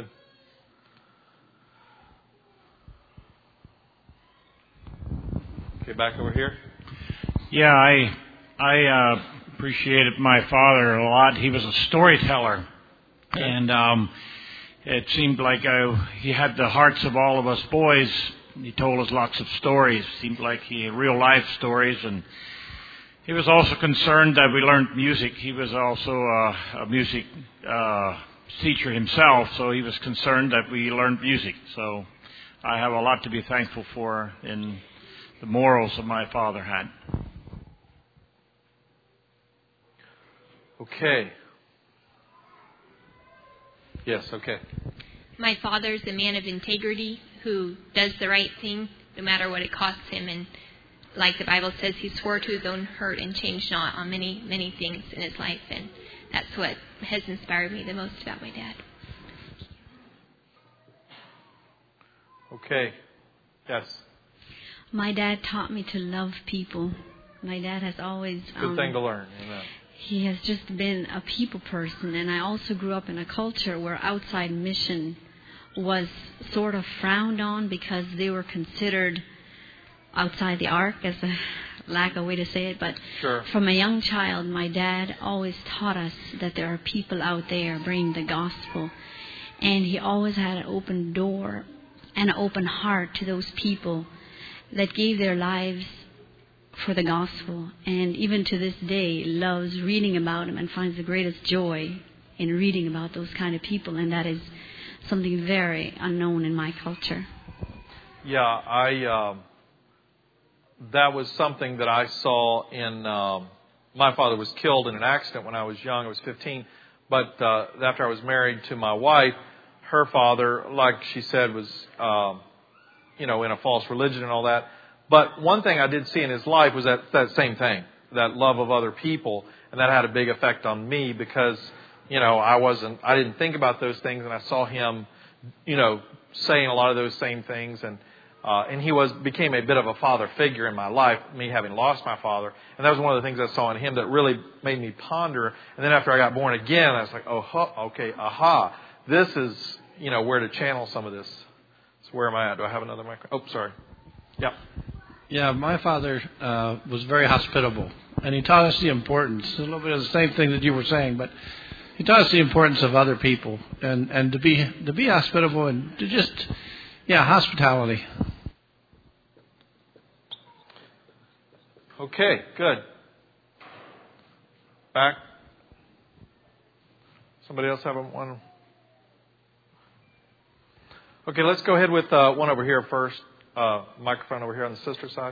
Okay, back over here. Yeah, I I uh, appreciated my father a lot. He was a storyteller, and um, it seemed like uh, he had the hearts of all of us boys. He told us lots of stories. It seemed like he had real life stories, and he was also concerned that we learned music. He was also uh, a music uh, teacher himself, so he was concerned that we learned music. So I have a lot to be thankful for in the morals that my father had. Okay. Yes, okay. My father's a man of integrity who does the right thing no matter what it costs him. And like the Bible says, he swore to his own hurt and changed not on many, many things in his life. And that's what has inspired me the most about my dad. Okay. Yes. My dad taught me to love people. My dad has always... Good um, thing to learn. Amen. He has just been a people person, and I also grew up in a culture where outside mission was sort of frowned on because they were considered outside the ark, as a lack of way to say it. But sure. From a young child, my dad always taught us that there are people out there bringing the gospel, and he always had an open door and an open heart to those people that gave their lives for the gospel, and even to this day loves reading about them and finds the greatest joy in reading about those kind of people, and that is something very unknown in my culture. Yeah, I um, that was something that I saw in um, my father was killed in an accident when I was young. I was fifteen, but uh, after I was married to my wife, her father, like she said, was um, you know in a false religion and all that. But one thing I did see in his life was that, that same thing, that love of other people. And that had a big effect on me because you know, I wasn't, I didn't think about those things, and I saw him, you know, saying a lot of those same things, and uh, and he was became a bit of a father figure in my life, me having lost my father, and that was one of the things I saw in him that really made me ponder. And then after I got born again, I was like, oh, okay, aha, this is, you know, where to channel some of this. So where am I at? Do I have another microphone? Oh, sorry. Yeah. Yeah, my father uh, was very hospitable, and he taught us the importance, a little bit of the same thing that you were saying, but he taught us the importance of other people, and, and to be to be hospitable, and to just, yeah, hospitality. Okay, good. Back. Somebody else have one? Okay, let's go ahead with uh, one over here first. Uh, microphone over here on the sister side.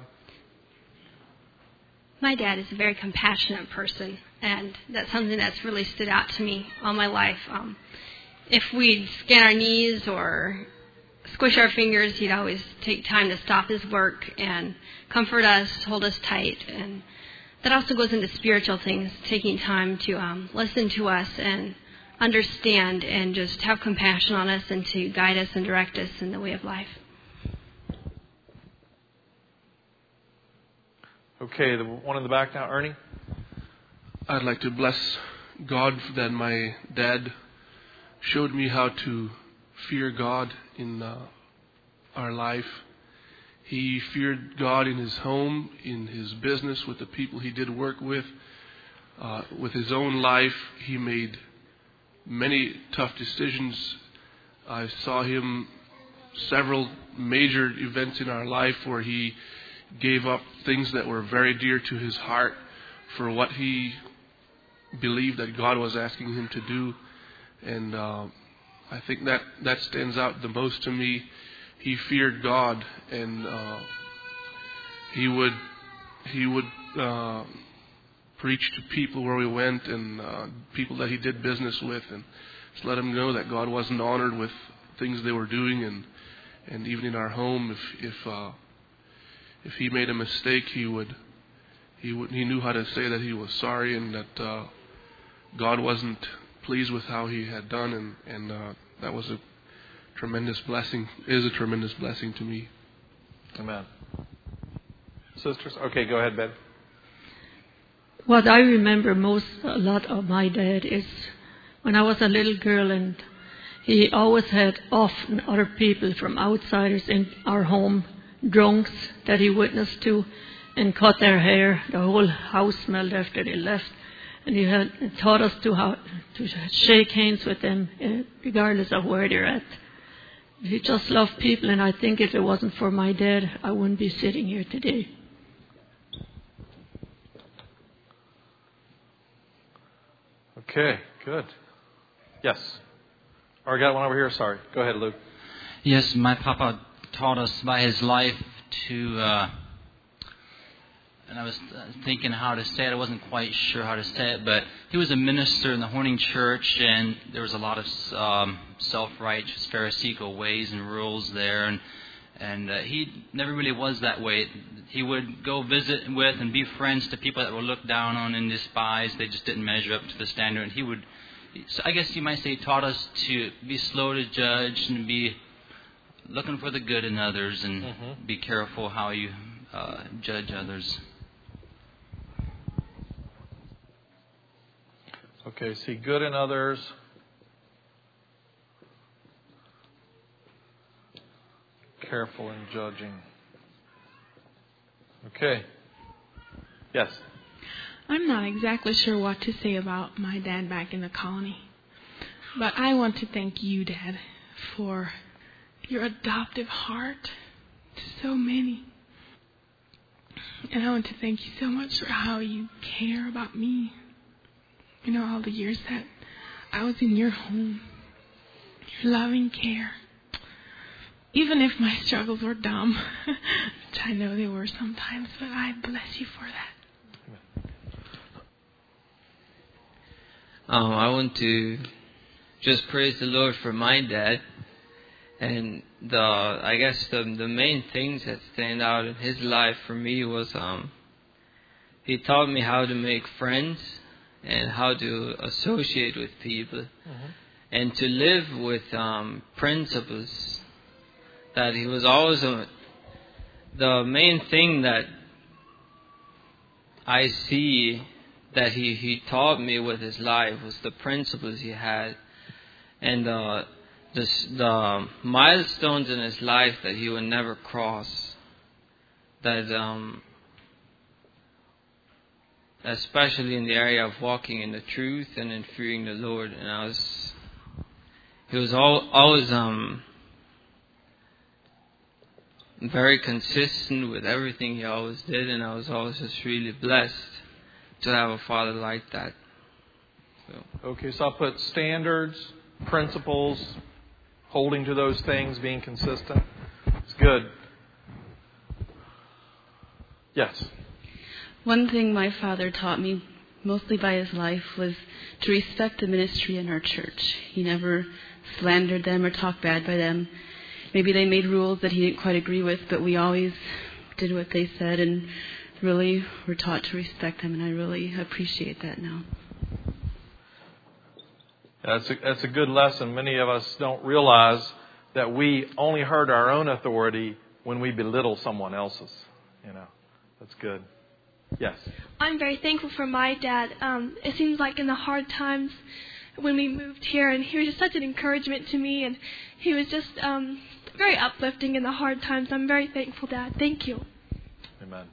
My dad is a very compassionate person, and that's something that's really stood out to me all my life. Um, if we'd scan our knees or squish our fingers, he'd always take time to stop his work and comfort us, hold us tight. And that also goes into spiritual things, taking time to um, listen to us and understand and just have compassion on us and to guide us and direct us in the way of life. Okay, the one in the back now, Ernie. I'd like to bless God that my dad showed me how to fear God in uh, our life. He feared God in his home, in his business, with the people he did work with. Uh, with his own life, he made many tough decisions. I saw him several major events in our life where he gave up things that were very dear to his heart for what he believed that God was asking him to do. And uh, I think that, that stands out the most to me. He feared God, and uh, he would he would uh, preach to people where we went, and uh, people that he did business with, and just let them know that God wasn't honored with things they were doing. And and even in our home, if if uh, if he made a mistake, he would he would he knew how to say that he was sorry, and that uh, God wasn't pleased with how he had done, and and uh, that was a tremendous blessing, is a tremendous blessing to me. Amen. Sisters? Okay, go ahead, Ben. What I remember most a lot of my dad is when I was a little girl, and he always had often other people from outsiders in our home, drunks that he witnessed to, and cut their hair. The whole house smelled after they left. And he had taught us to how to shake hands with them, regardless of where they're at. He just loved people, and I think if it wasn't for my dad, I wouldn't be sitting here today. Okay, good. Yes. Or I got one over here. Sorry. Go ahead, Luke. Yes, my papa taught us by his life to, uh, and I was thinking how to say it. I wasn't quite sure how to say it, but he was a minister in the Horning Church, and there was a lot of um, self-righteous Pharisaical ways and rules there, and and uh, he never really was that way. He would go visit with and be friends to people that were looked down on and despised. They just didn't measure up to the standard. And he would, so I guess you might say, he taught us to be slow to judge and be looking for the good in others, and mm-hmm. be careful how you uh, judge others. Okay, see good in others. Careful in judging. Okay. Yes. I'm not exactly sure what to say about my dad back in the colony. But I want to thank you, Dad, for your adoptive heart to so many. And I want to thank you so much for how you care about me. You know, all the years that I was in your home, your loving care. Even if my struggles were dumb, which I know they were sometimes, but I bless you for that. Um, I want to just praise the Lord for my dad. And the I guess the the main things that stand out in his life for me was um he taught me how to make friends and how to associate with people, Mm-hmm. and to live with um, principles. That he was always a, the main thing that I see that he, he taught me with his life was the principles he had, and uh, the, the milestones in his life that he would never cross. That um, especially in the area of walking in the truth and in fearing the Lord. And I was, he was all, always um, very consistent with everything he always did, and I was always just really blessed to have a father like that. So. Okay, so I'll put standards, principles, holding to those things, being consistent. It's good. Yes. One thing my father taught me, mostly by his life, was to respect the ministry in our church. He never slandered them or talked bad by them. Maybe they made rules that he didn't quite agree with, but we always did what they said and really were taught to respect them, and I really appreciate that now. That's a, that's a good lesson. Many of us don't realize that we only hurt our own authority when we belittle someone else's. You know, that's good. Yes. I'm very thankful for my dad. Um, it seems like in the hard times when we moved here, and he was just such an encouragement to me, and he was just um, very uplifting in the hard times. I'm very thankful, Dad. Thank you. Amen.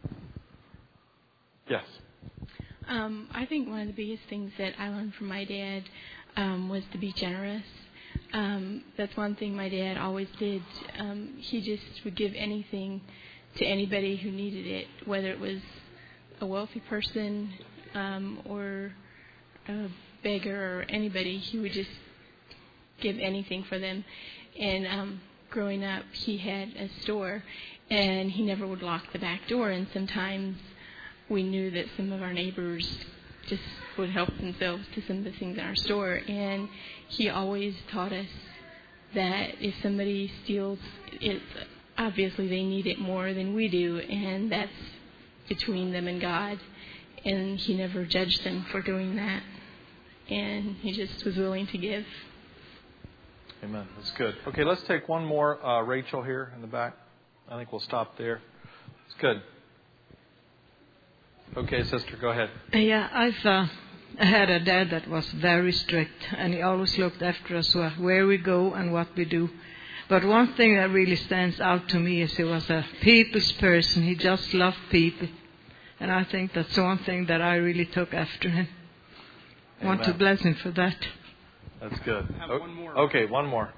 Yes. Um, I think one of the biggest things that I learned from my dad um, was to be generous. Um, that's one thing my dad always did. Um, he just would give anything to anybody who needed it, whether it was a wealthy person um, or a beggar or anybody. He would just give anything for them. And um, growing up, he had a store, and he never would lock the back door. And sometimes we knew that some of our neighbors just would help themselves to some of the things in our store. And he always taught us that if somebody steals, it's obviously they need it more than we do, and that's between them and God. And he never judged them for doing that. And he just was willing to give. Amen. That's good. Okay, let's take one more. Uh, Rachel here in the back. I think we'll stop there. It's good. Okay, sister, go ahead. Yeah, I've uh, had a dad that was very strict, and he always looked after us where we go and what we do. But one thing that really stands out to me is he was a people's person. He just loved people. And I think that's one thing that I really took after him. I want to bless him for that. That's good. Have O- one more. Okay, one more.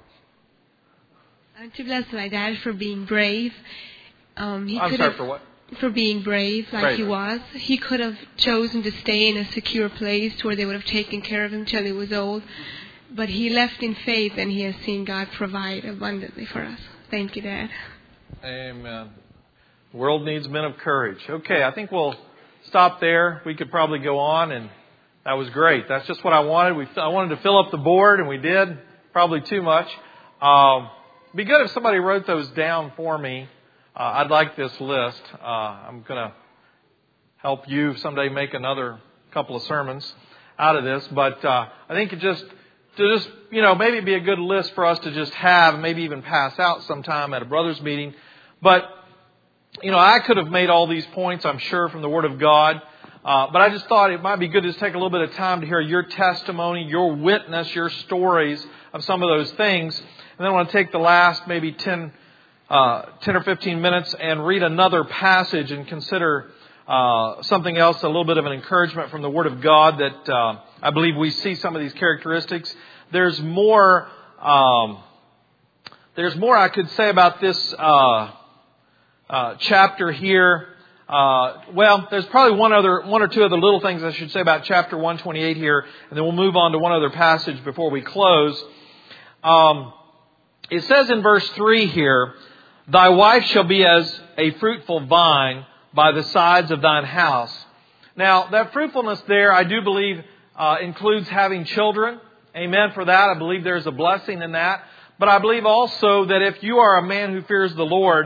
I want to bless my dad for being brave. Um, he I'm could sorry, have, for what? For being brave like Brave. he was. He could have chosen to stay in a secure place where they would have taken care of him till he was old. But he left in faith, and he has seen God provide abundantly for us. Thank you, Dad. Amen. The world needs men of courage. Okay, I think we'll stop there. We could probably go on, and that was great. That's just what I wanted. We I wanted to fill up the board, and we did. Probably too much. Um, it'd be good if somebody wrote those down for me. Uh, I'd like this list. Uh, I'm going to help you someday make another couple of sermons out of this. But uh, I think it just, to just, you know, maybe it'd be a good list for us to just have, maybe even pass out sometime at a brother's meeting. But, you know, I could have made all these points, I'm sure, from the Word of God. Uh, but I just thought it might be good to just take a little bit of time to hear your testimony, your witness, your stories of some of those things. And then I want to take the last maybe ten, uh, ten or fifteen minutes and read another passage and consider uh, something else, a little bit of an encouragement from the Word of God that uh, I believe we see some of these characteristics. There's more, um, there's more I could say about this uh, uh, chapter here. Uh, well, there's probably one other, one or two other little things I should say about chapter one twenty-eight here, and then we'll move on to one other passage before we close. Um, it says in verse three here, "Thy wife shall be as a fruitful vine by the sides of thine house." Now, that fruitfulness there, I do believe, uh, includes having children. Amen for that. I believe there's a blessing in that. But I believe also that if you are a man who fears the Lord,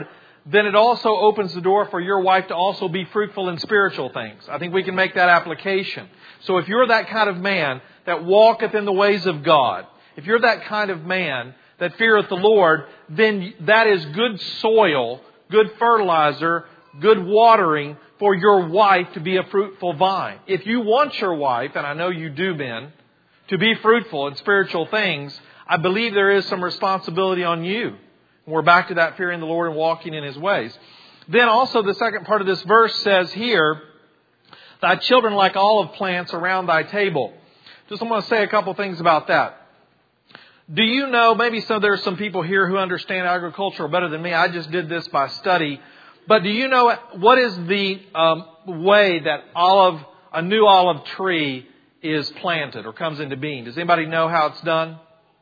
then it also opens the door for your wife to also be fruitful in spiritual things. I think we can make that application. So if you're that kind of man that walketh in the ways of God, if you're that kind of man that feareth the Lord, then that is good soil, good fertilizer, good watering for your wife to be a fruitful vine. If you want your wife, and I know you do, men, to be fruitful in spiritual things, I believe there is some responsibility on you. We're back to that fearing the Lord and walking in His ways. Then also the second part of this verse says here, thy children like olive plants around thy table. Just want to say a couple things about that. Do you know, maybe some, there are some people here who understand agriculture better than me. I just did this by study. But do you know what is the um, way that olive, a new olive tree is planted or comes into being? Does anybody know how it's done?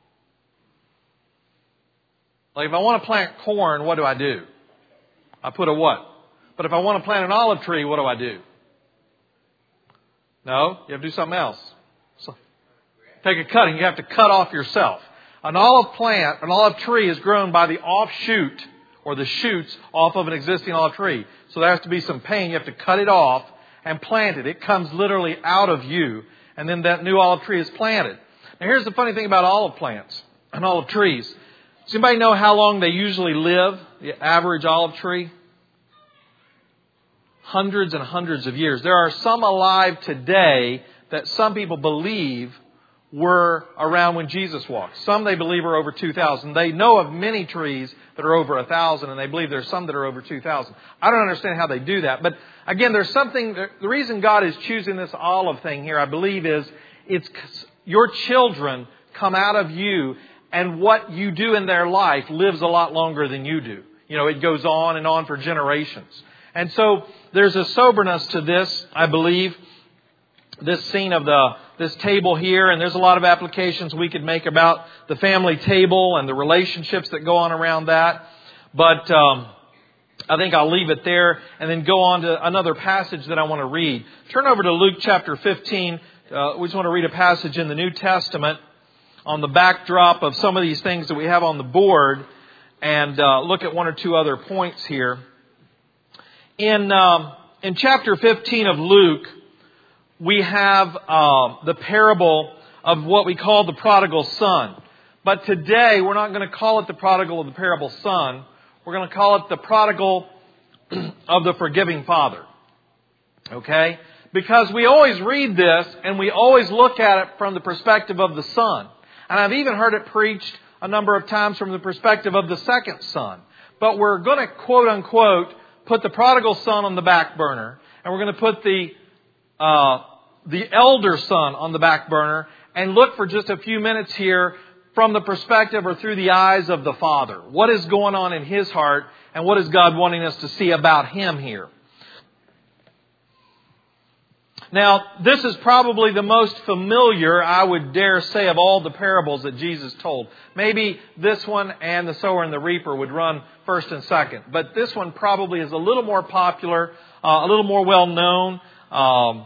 Like if I want to plant corn, what do I do? I put a what? But if I want to plant an olive tree, what do I do? No, you have to do something else. So, take a cutting. You have to cut off yourself. An olive plant, an olive tree is grown by the offshoot or the shoots off of an existing olive tree. So there has to be some pain. You have to cut it off and plant it. It comes literally out of you. And then that new olive tree is planted. Now here's the funny thing about olive plants and olive trees. Does anybody know how long they usually live? The average olive tree? Hundreds and hundreds of years. There are some alive today that some people believe were around when Jesus walked. Some they believe are over two thousand. They know of many trees that are over one thousand, and they believe there's some that are over two thousand. I don't understand how they do that. But again, there's something, the reason God is choosing this olive thing here, I believe, is it's your children come out of you, and what you do in their life lives a lot longer than you do. You know, it goes on and on for generations. And so there's a soberness to this, I believe, this scene of the this table here, and there's a lot of applications we could make about the family table and the relationships that go on around that. But um, I think I'll leave it there and then go on to another passage that I want to read. Turn over to Luke chapter fifteen. Uh, we just want to read a passage in the New Testament on the backdrop of some of these things that we have on the board, and uh, look at one or two other points here. In um, in chapter fifteen of Luke, we have uh, the parable of what we call the prodigal son. But today, we're not going to call it the prodigal of the parable son. We're going to call it the prodigal of the forgiving father. Okay? Because we always read this and we always look at it from the perspective of the son. And I've even heard it preached a number of times from the perspective of the second son. But we're going to, quote unquote, put the prodigal son on the back burner. And we're going to put the uh, the elder son on the back burner and look for just a few minutes here from the perspective or through the eyes of the father. What is going on in his heart, and what is God wanting us to see about him here? Now, this is probably the most familiar, I would dare say, of all the parables that Jesus told. Maybe this one and the sower and the reaper would run first and second. But this one probably is a little more popular, uh, a little more well known. Um,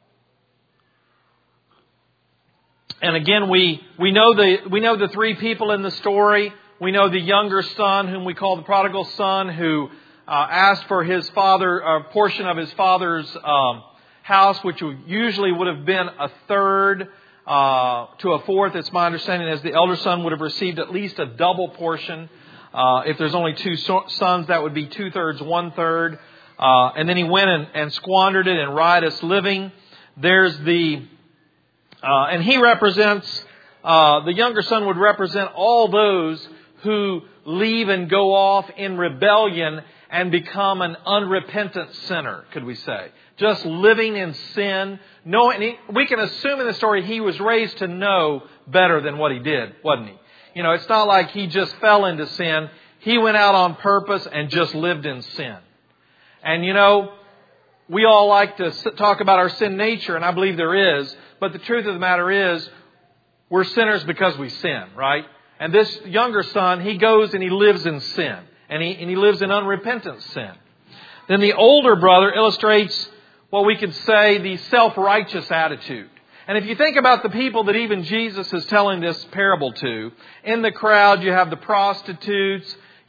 and again, we, we know the we know the three people in the story. We know the younger son, whom we call the prodigal son, who uh, asked for his father, a portion of his father's um, house, which usually would have been a third uh, to a fourth. It's my understanding as the elder son would have received at least a double portion. Uh, if there's only two so- sons, that would be two thirds, one third. Uh, and then he went and, and squandered it in riotous living. There's the, uh, and he represents, uh, the younger son would represent all those who leave and go off in rebellion and become an unrepentant sinner, could we say. Just living in sin. Knowing, we can assume in the story he was raised to know better than what he did, wasn't he? You know, it's not like he just fell into sin. He went out on purpose and just lived in sin. And you know, we all like to talk about our sin nature, and I believe there is. But the truth of the matter is, we're sinners because we sin, right? And this younger son, he goes and he lives in sin. And he, and he lives in unrepentant sin. Then the older brother illustrates what we could say the self-righteous attitude. And if you think about the people that even Jesus is telling this parable to, in the crowd you have the prostitutes,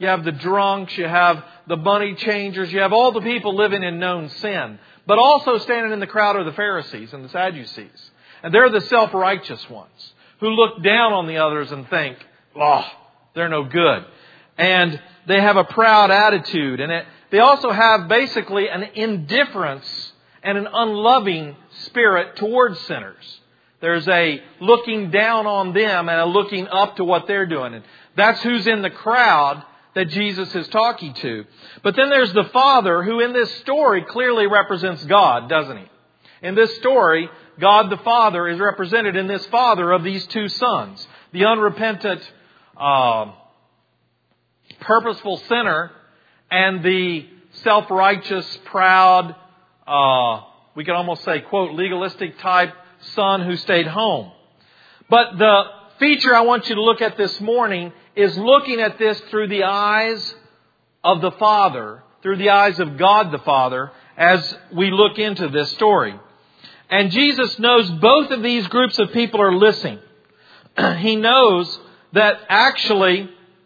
you have the drunks, you have the money changers, you have all the people living in known sin. But also standing in the crowd are the Pharisees and the Sadducees. And they're the self-righteous ones who look down on the others and think, oh, they're no good. And they have a proud attitude. And it, they also have basically an indifference and an unloving spirit towards sinners. There's a looking down on them and a looking up to what they're doing. And that's who's in the crowd that Jesus is talking to. But then there's the Father, who in this story clearly represents God, doesn't he? In this story, God the Father is represented in this father of these two sons. The unrepentant, uh, purposeful sinner and the self-righteous, proud, uh, we could almost say, quote, legalistic type son who stayed home. But the feature I want you to look at this morning is looking at this through the eyes of the Father, through the eyes of God the Father, as we look into this story. And Jesus knows both of these groups of people are listening. He knows that actually,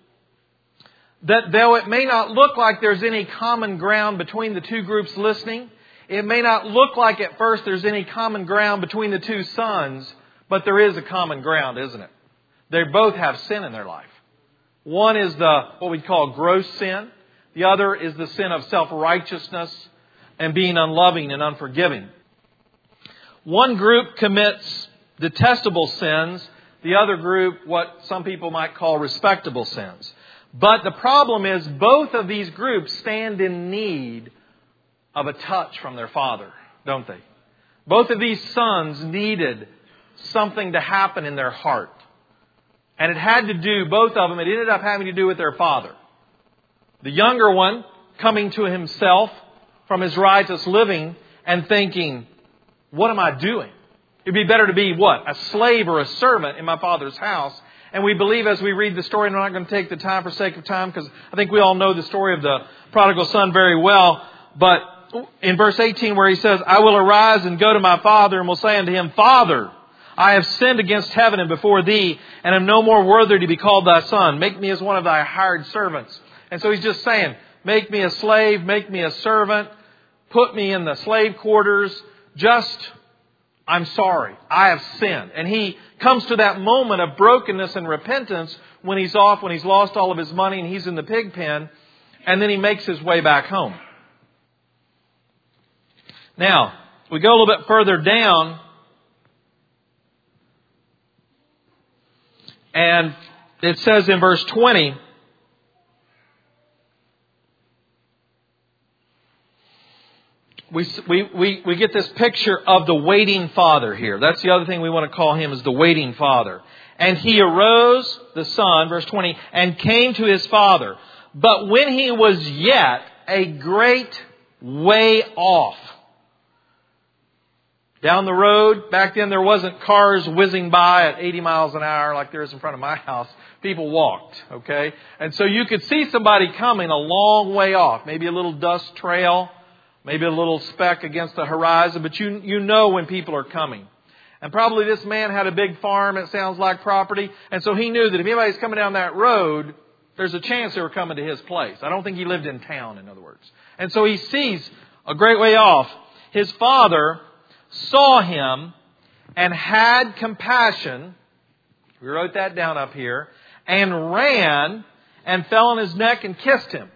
that though it may not look like there's any common ground between the two groups listening, it may not look like at first there's any common ground between the two sons, but there is a common ground, isn't it? They both have sin in their life. One is the what we call gross sin. The other is the sin of self-righteousness and being unloving and unforgiving. One group commits detestable sins. The other group, what some people might call respectable sins. But the problem is both of these groups stand in need of a touch from their father, don't they? Both of these sons needed something to happen in their heart. And it had to do, both of them, it ended up having to do with their father. The younger one coming to himself from his riotous living and thinking, what am I doing? It'd be better to be what? A slave or a servant in my father's house. And we believe as we read the story, and I'm not going to take the time for sake of time because I think we all know the story of the prodigal son very well. But in verse eighteen where he says, I will arise and go to my father and will say unto him, Father, I have sinned against heaven and before thee, and am no more worthy to be called thy son. Make me as one of thy hired servants. And so he's just saying, make me a slave, make me a servant, put me in the slave quarters. Just, I'm sorry, I have sinned. And he comes to that moment of brokenness and repentance when he's off, when he's lost all of his money and he's in the pig pen. And then he makes his way back home. Now, we go a little bit further down. And it says in verse twenty, we, we, we, we get this picture of the waiting father here. That's the other thing we want to call him, is the waiting father. And he arose, the son, verse twenty, and came to his father. But when he was yet a great way off, down the road, back then there wasn't cars whizzing by at eighty miles an hour like there is in front of my house. People walked, okay? And so you could see somebody coming a long way off. Maybe a little dust trail, maybe a little speck against the horizon, but you you know when people are coming. And probably this man had a big farm, it sounds like, property. And so he knew that if anybody's coming down that road, there's a chance they were coming to his place. I don't think he lived in town, in other words. And so he sees a great way off. His father saw him and had compassion. We wrote that down up here. And ran and fell on his neck and kissed him.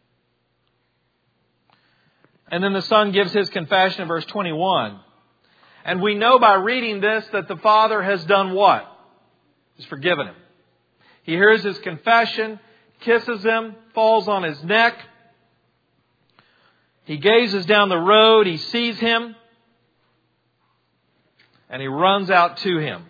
And then the son gives his confession in verse twenty-one. And we know by reading this that the father has done what? He's forgiven him. He hears his confession, kisses him, falls on his neck. He gazes down the road, he sees him, and he runs out to him.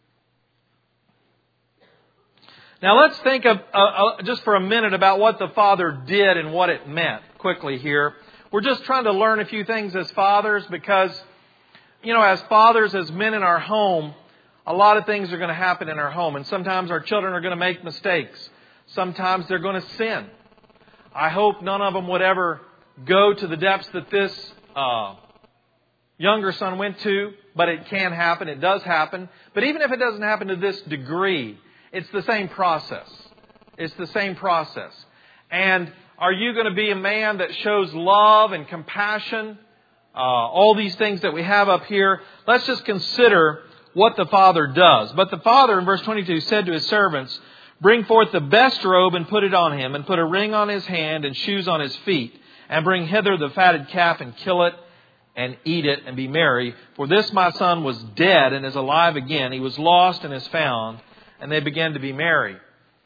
Now let's think of uh, uh, just for a minute about what the father did and what it meant quickly here. We're just trying to learn a few things as fathers because, you know, as fathers, as men in our home, a lot of things are going to happen in our home. And sometimes our children are going to make mistakes. Sometimes they're going to sin. I hope none of them would ever go to the depths that this uh, younger son went to, but it can happen. It does happen. But even if it doesn't happen to this degree, it's the same process. It's the same process. And are you going to be a man that shows love and compassion? Uh, all these things that we have up here. Let's just consider what the Father does. But the Father, in verse twenty-two, said to His servants, bring forth the best robe and put it on him, and put a ring on his hand and shoes on his feet. And bring hither the fatted calf and kill it and eat it and be merry. For this my son was dead and is alive again. He was lost and is found. And they began to be merry.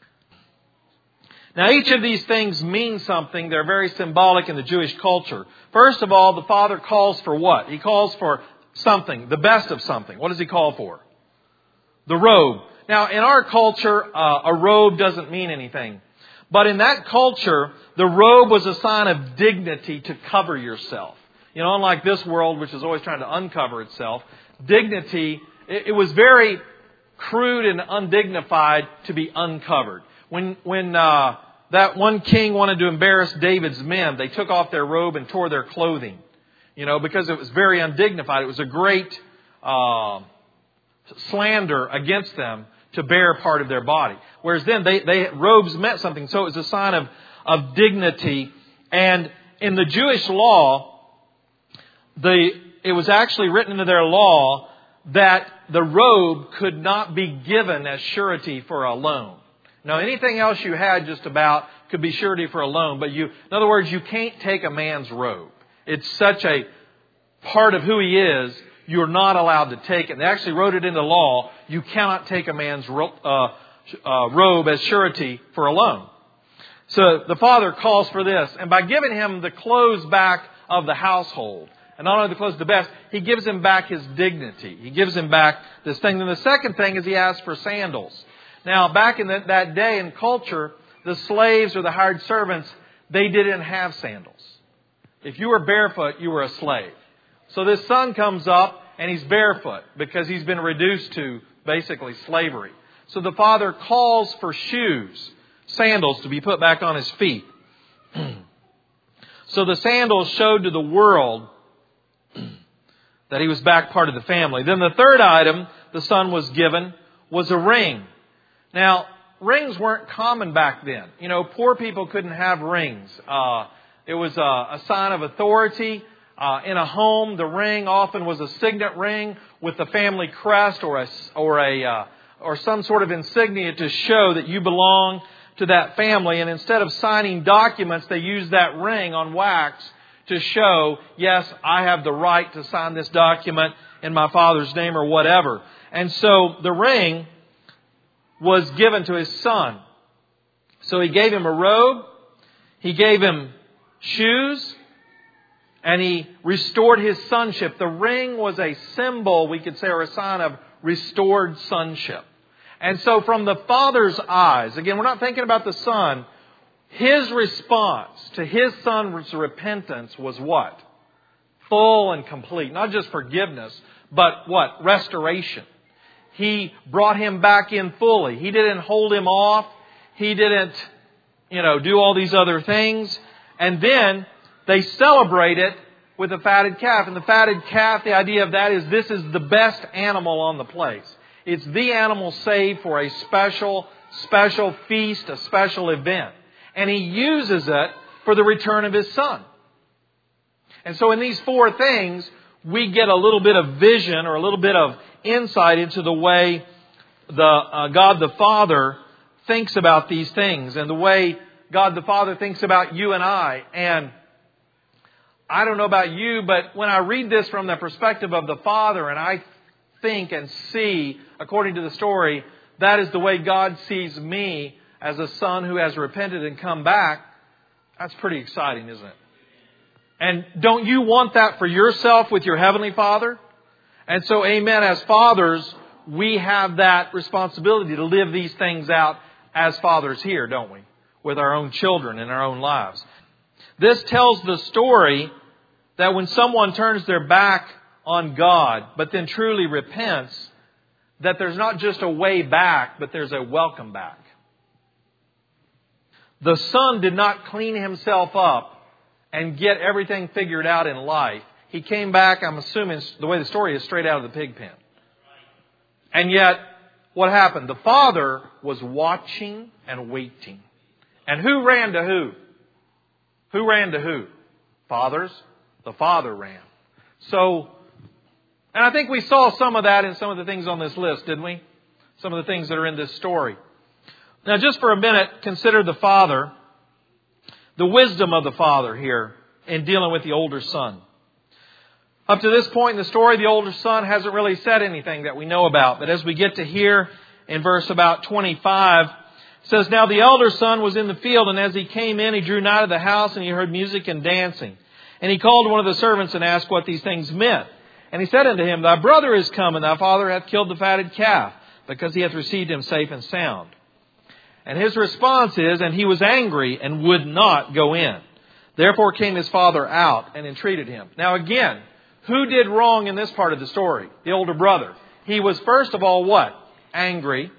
Now, each of these things mean something. They're very symbolic in the Jewish culture. First of all, the Father calls for what? He calls for something, the best of something. What does He call for? The robe. Now, in our culture, uh, a robe doesn't mean anything. But in that culture, the robe was a sign of dignity to cover yourself. You know, unlike this world, which is always trying to uncover itself, dignity, it, it was very crude and undignified to be uncovered. When when uh, that one king wanted to embarrass David's men, they took off their robe and tore their clothing. You know, because it was very undignified. It was a great uh, slander against them to bare part of their body. Whereas then they, they robes meant something. So it was a sign of, of dignity. And in the Jewish law, the it was actually written into their law that the robe could not be given as surety for a loan. Now, anything else you had just about could be surety for a loan. But you, in other words, you can't take a man's robe. It's such a part of who he is, you're not allowed to take it. They actually wrote it into law. You cannot take a man's ro- uh, uh, robe as surety for a loan. So the Father calls for this. And by giving him the clothes back of the household, and not only the clothes the best, He gives him back his dignity. He gives him back this thing. And the second thing is He asks for sandals. Now, back in the, that day in culture, the slaves or the hired servants, they didn't have sandals. If you were barefoot, you were a slave. So this son comes up and he's barefoot because he's been reduced to basically slavery. So the Father calls for shoes, sandals, to be put back on his feet. So the sandals showed to the world that he was back part of the family. Then the third item the son was given was a ring. Now, rings weren't common back then. You know, poor people couldn't have rings. Uh, it was a, a sign of authority. Uh, in a home, the ring often was a signet ring with the family crest or a or a uh, or some sort of insignia to show that you belong to that family. And instead of signing documents, they used that ring on wax to show, yes, I have the right to sign this document in my father's name or whatever. And so the ring was given to his son. So he gave him a robe, he gave him shoes, and he restored his sonship. The ring was a symbol, we could say, or a sign of restored sonship. And so from the Father's eyes, again, we're not thinking about the Son, His response to His Son's repentance was what? Full and complete. Not just forgiveness, but what? Restoration. He brought him back in fully. He didn't hold him off. He didn't, you know, do all these other things. And then they celebrate it with a fatted calf. And the fatted calf, the idea of that is this is the best animal on the place. It's the animal saved for a special, special feast, a special event. And He uses it for the return of His Son. And so in these four things, we get a little bit of vision or a little bit of insight into the way the uh, God the Father thinks about these things and the way God the Father thinks about you and I. And I don't know about you, but when I read this from the perspective of the Father and I think and see, according to the story, that is the way God sees me as a son who has repented and come back, that's pretty exciting, isn't it? And don't you want that for yourself with your Heavenly Father? And so, amen, as fathers, we have that responsibility to live these things out as fathers here, don't we? With our own children in our own lives. This tells the story that when someone turns their back on God, but then truly repents, that there's not just a way back, but there's a welcome back. The son did not clean himself up and get everything figured out in life. He came back, I'm assuming the way the story is, straight out of the pig pen. And yet, what happened? The father was watching and waiting. And who ran to who? Who ran to who? Fathers. The father ran. So, and I think we saw some of that in some of the things on this list, didn't we? Some of the things that are in this story. Now, just for a minute, consider the father, the wisdom of the father here in dealing with the older son. Up to this point in the story, the older son hasn't really said anything that we know about. But as we get to here in verse about twenty-five, it says, Now the elder son was in the field, and as he came in, he drew nigh to the house, and he heard music and dancing. And he called one of the servants and asked what these things meant. And he said unto him, Thy brother is come, and thy father hath killed the fatted calf, because he hath received him safe and sound. And his response is, And he was angry, and would not go in. Therefore came his father out, and entreated him. Now again, who did wrong in this part of the story? The older brother. He was first of all what? Angry.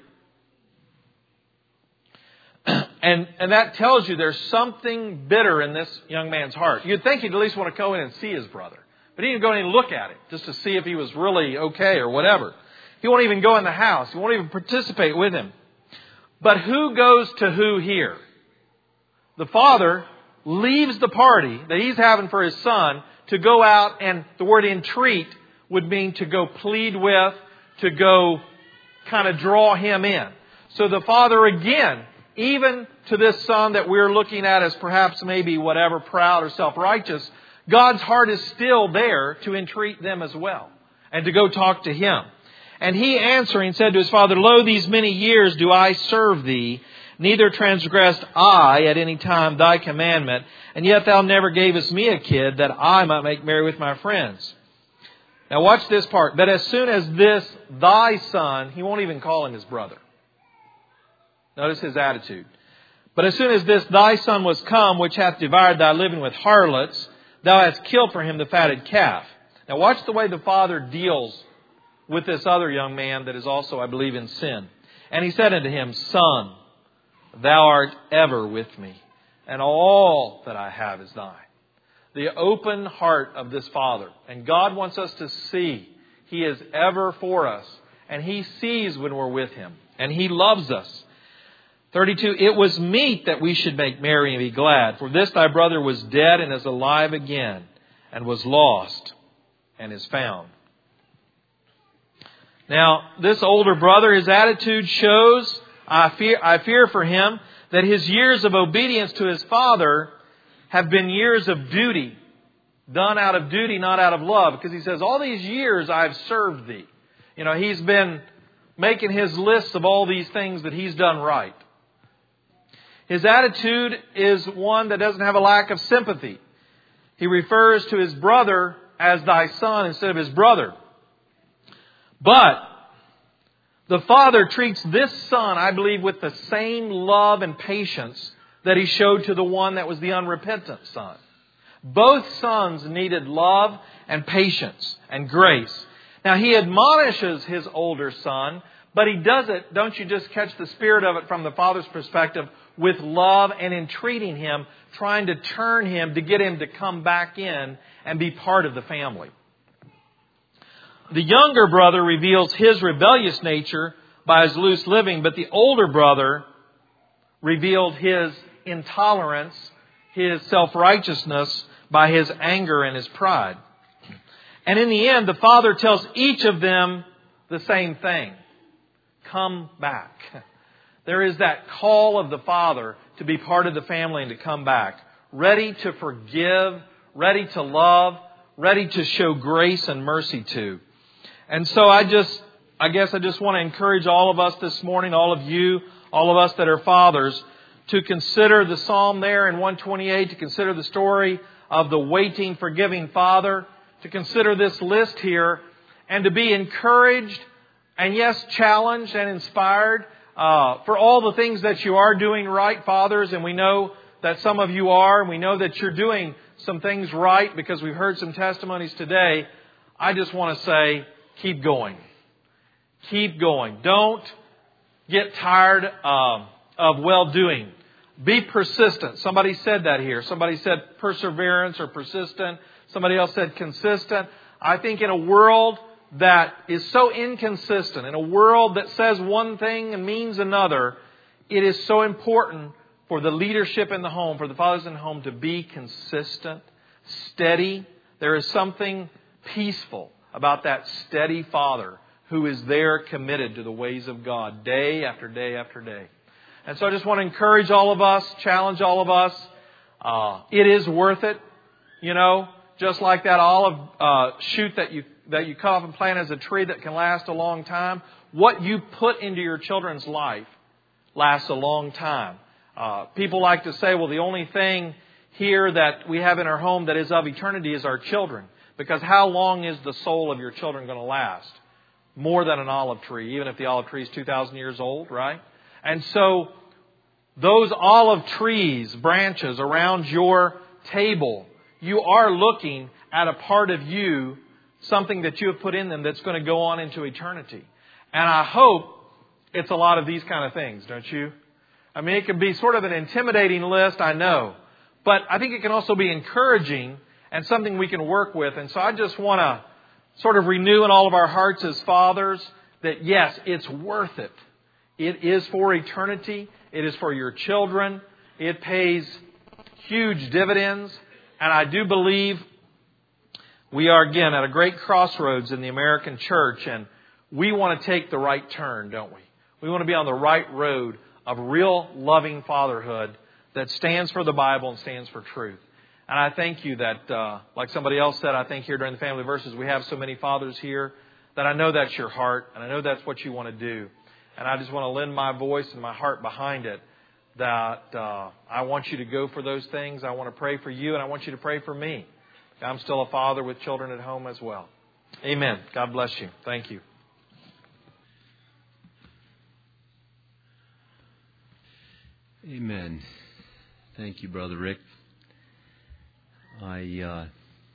And, and that tells you there's something bitter in this young man's heart. You'd think he'd at least want to go in and see his brother. But he didn't go in and look at it just to see if he was really okay or whatever. He won't even go in the house. He won't even participate with him. But who goes to who here? The father leaves the party that he's having for his son to go out, and the word entreat would mean to go plead with, to go kind of draw him in. So the father again, even to this son that we're looking at as perhaps maybe whatever, proud or self-righteous, God's heart is still there to entreat them as well and to go talk to him. And he answering said to his father, Lo, these many years do I serve thee, neither transgressed I at any time thy commandment, and yet thou never gavest me a kid that I might make merry with my friends. Now watch this part. But as soon as this thy son, he won't even call him his brother. Notice his attitude. But as soon as this thy son was come, which hath devoured thy living with harlots, thou hast killed for him the fatted calf. Now watch the way the father deals with this other young man that is also, I believe, in sin. And he said unto him, Son, thou art ever with me, and all that I have is thine. The open heart of this father. And God wants us to see He is ever for us. And He sees when we're with Him. And He loves us. thirty-two, It was meet that we should make merry and be glad. For this thy brother was dead and is alive again, and was lost and is found. Now, this older brother, his attitude shows, I fear, I fear for him, that his years of obedience to his father have been years of duty, done out of duty, not out of love. Because he says, all these years I've served thee. You know, he's been making his list of all these things that he's done right. His attitude is one that doesn't have a lack of sympathy. He refers to his brother as thy son instead of his brother. But the father treats this son, I believe, with the same love and patience that he showed to the one that was the unrepentant son. Both sons needed love and patience and grace. Now, he admonishes his older son, but he does it, don't you just catch the spirit of it from the father's perspective, with love and entreating him, trying to turn him to get him to come back in and be part of the family. The younger brother reveals his rebellious nature by his loose living, but the older brother revealed his intolerance, his self-righteousness by his anger and his pride. And in the end, the father tells each of them the same thing. Come back. There is that call of the father to be part of the family and to come back. Ready to forgive, ready to love, ready to show grace and mercy to. And so I just, I guess I just want to encourage all of us this morning, all of you, all of us that are fathers, to consider the psalm there in one twenty-eight, to consider the story of the waiting, forgiving father, to consider this list here, and to be encouraged and, yes, challenged and inspired uh, for all the things that you are doing right, fathers. And we know that some of you are, and we know that you're doing some things right because we've heard some testimonies today. I just want to say, keep going. Keep going. Don't get tired uh, of well-doing. Be persistent. Somebody said that here. Somebody said perseverance or persistent. Somebody else said consistent. I think in a world that is so inconsistent, in a world that says one thing and means another, it is so important for the leadership in the home, for the fathers in the home to be consistent, steady. There is something peaceful about that steady father who is there committed to the ways of God day after day after day. And so I just want to encourage all of us, challenge all of us. Uh, it is worth it. You know, just like that olive uh, shoot that you that you cut off and plant as a tree that can last a long time. What you put into your children's life lasts a long time. Uh, people like to say, well, the only thing here that we have in our home that is of eternity is our children. Because how long is the soul of your children going to last? More than an olive tree, even if the olive tree is two thousand years old, right? And so those olive trees, branches around your table, you are looking at a part of you, something that you have put in them that's going to go on into eternity. And I hope it's a lot of these kind of things, don't you? I mean, it can be sort of an intimidating list, I know. But I think it can also be encouraging and something we can work with. And so I just want to sort of renew in all of our hearts as fathers that, yes, it's worth it. It is for eternity. It is for your children. It pays huge dividends. And I do believe we are, again, at a great crossroads in the American church. And we want to take the right turn, don't we? We want to be on the right road of real loving fatherhood that stands for the Bible and stands for truth. And I thank you that, uh, like somebody else said, I think here during the family verses, we have so many fathers here that I know that's your heart and I know that's what you want to do. And I just want to lend my voice and my heart behind it, that uh, I want you to go for those things. I want to pray for you and I want you to pray for me. I'm still a father with children at home as well. Amen. God bless you. Thank you. Amen. Thank you, Brother Rick. I uh,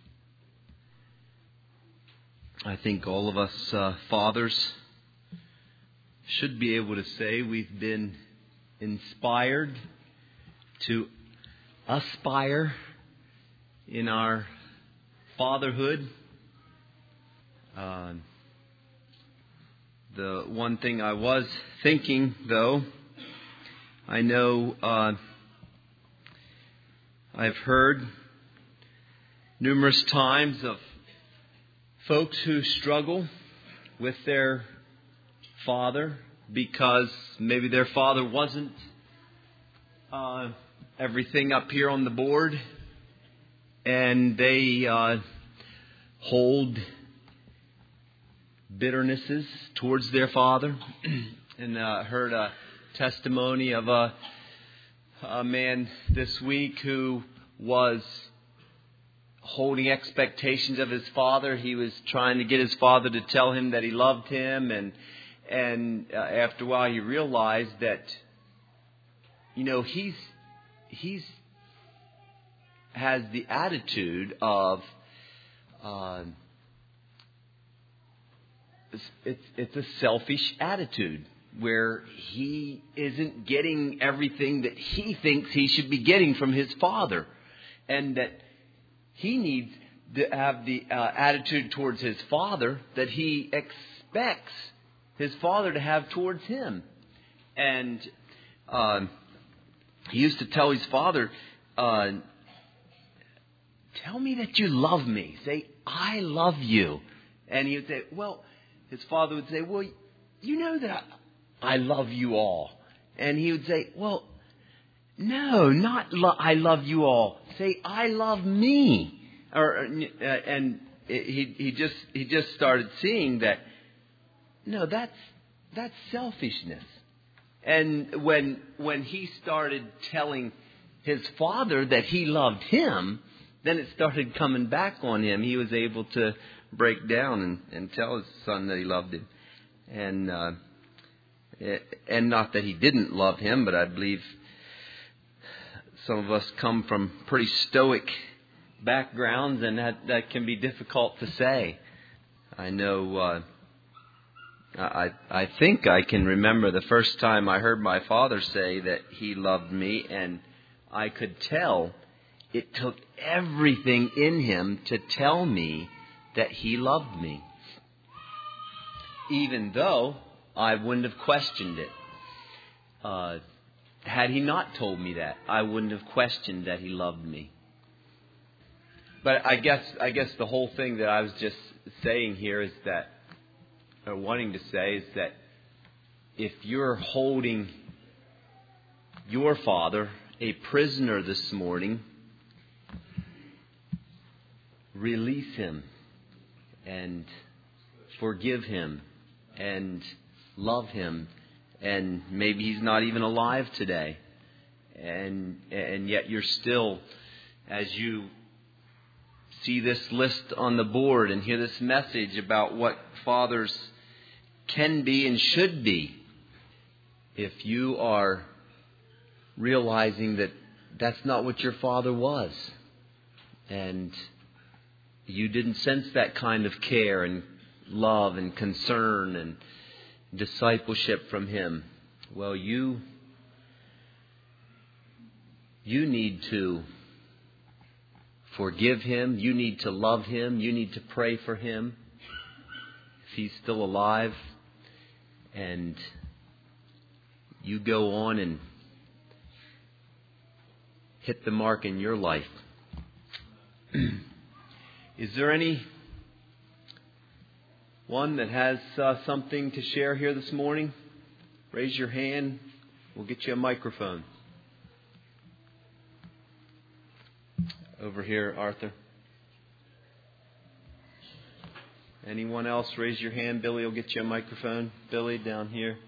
I think all of us uh, fathers should be able to say we've been inspired to aspire in our fatherhood. Uh, the one thing I was thinking, though, I know uh, I've heard numerous times of folks who struggle with their father because maybe their father wasn't uh, everything up here on the board, and they uh, hold bitternesses towards their father. And I uh, heard a testimony of a, a man this week who was holding expectations of his father. He was trying to get his father to tell him that he loved him, and and uh, after a while he realized that, you know, he's he's has the attitude of uh, it's, it's it's a selfish attitude where he isn't getting everything that he thinks he should be getting from his father, and that he needs to have the uh, attitude towards his father that he expects his father to have towards him. And uh, he used to tell his father, uh, tell me that you love me. Say, I love you. And he would say, well, his father would say, well, you know that I, I love you all. And he would say, well, no, not lo- I love you all. Say, I love me. Or uh, and he he just he just started seeing that. No, that's that's selfishness. And when when he started telling his father that he loved him, then it started coming back on him. He was able to break down and, and tell his son that he loved him, and uh, and not that he didn't love him, but I believe some of us come from pretty stoic backgrounds, and that, that can be difficult to say. I know, uh, I, I think I can remember the first time I heard my father say that he loved me, and I could tell it took everything in him to tell me that he loved me, even though I wouldn't have questioned it. Uh, had He not told me that, I wouldn't have questioned that He loved me. But I guess I guess the whole thing that I was just saying here is that, or wanting to say, is that if you're holding your father a prisoner this morning, release him and forgive him and love him. And maybe he's not even alive today. And and yet you're still, as you see this list on the board and hear this message about what fathers can be and should be, if you are realizing that that's not what your father was, and you didn't sense that kind of care and love and concern and discipleship from him, well, you you need to forgive him. You need to love him. You need to pray for him if he's still alive. And you go on and hit the mark in your life. Is there any one that has uh, something to share here this morning? Raise your hand. We'll get you a microphone. Over here, Arthur. Anyone else? Raise your hand. Billy will get you a microphone. Billy, down here.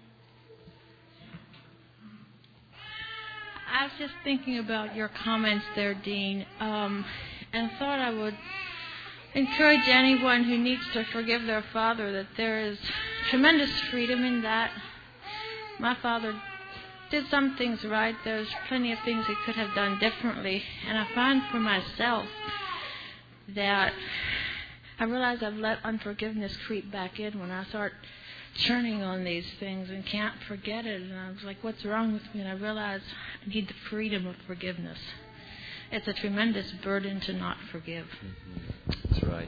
I was just thinking about your comments there, Dean, um, and thought I would encourage anyone who needs to forgive their father that there is tremendous freedom in that. My father did some things right. There's plenty of things he could have done differently. And I find for myself that I realize I've let unforgiveness creep back in when I start churning on these things and can't forget it. And I was like, what's wrong with me? And I realized I need the freedom of forgiveness. It's a tremendous burden to not forgive. Mm-hmm. That's right.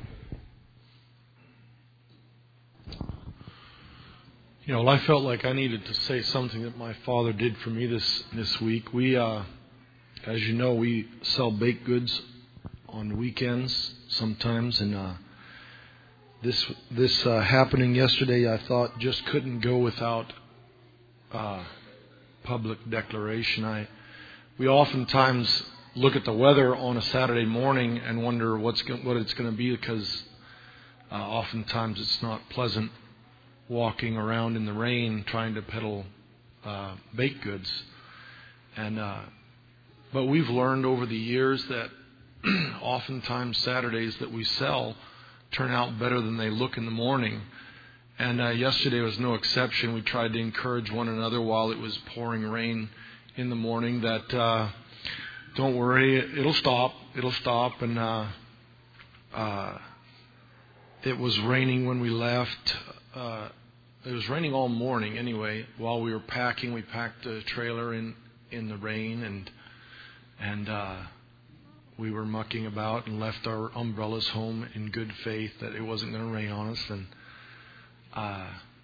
You know, I felt like I needed to say something that my father did for me this this week. We, uh, as you know, we sell baked goods on weekends sometimes, and uh, this this uh, happening yesterday, I thought just couldn't go without uh, public declaration. I we oftentimes look at the weather on a Saturday morning and wonder what's go- what it's going to be, because uh, oftentimes it's not pleasant walking around in the rain trying to peddle uh, baked goods. And uh, but we've learned over the years that oftentimes Saturdays that we sell turn out better than they look in the morning. And uh, yesterday was no exception. We tried to encourage one another while it was pouring rain in the morning that uh, don't worry, it'll stop, it'll stop. And uh, uh, it was raining when we left. Uh, it was raining all morning anyway. While we were packing, we packed a trailer in, in the rain, and and uh, we were mucking about and left our umbrellas home in good faith that it wasn't going to rain on us. And uh,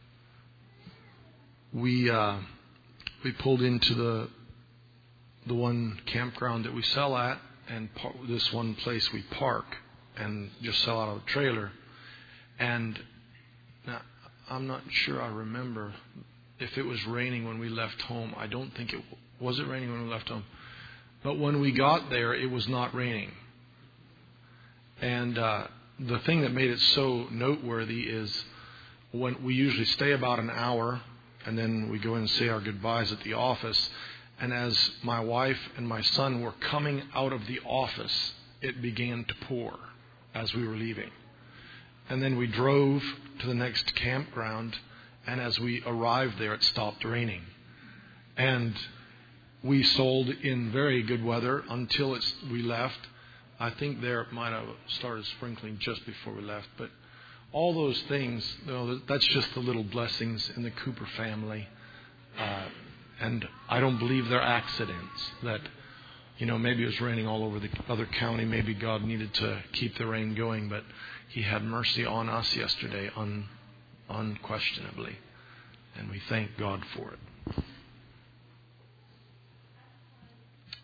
we uh, we pulled into the the one campground that we sell at, and par- this one place we park and just sell out of a trailer. And now, I'm not sure I remember if it was raining when we left home. I don't think it was it raining when we left home. But when we got there, it was not raining. And uh, the thing that made it so noteworthy is when we usually stay about an hour, and then we go in and say our goodbyes at the office. And as my wife and my son were coming out of the office, it began to pour as we were leaving. And then we drove to the next campground, and as we arrived there, it stopped raining. And we sold in very good weather until it's, we left. I think there it might have started sprinkling just before we left. But all those things, you know, that's just the little blessings in the Cooper family. Uh, and I don't believe they're accidents. That, you know, maybe it was raining all over the other county. Maybe God needed to keep the rain going. But He had mercy on us yesterday, un, unquestionably. And we thank God for it.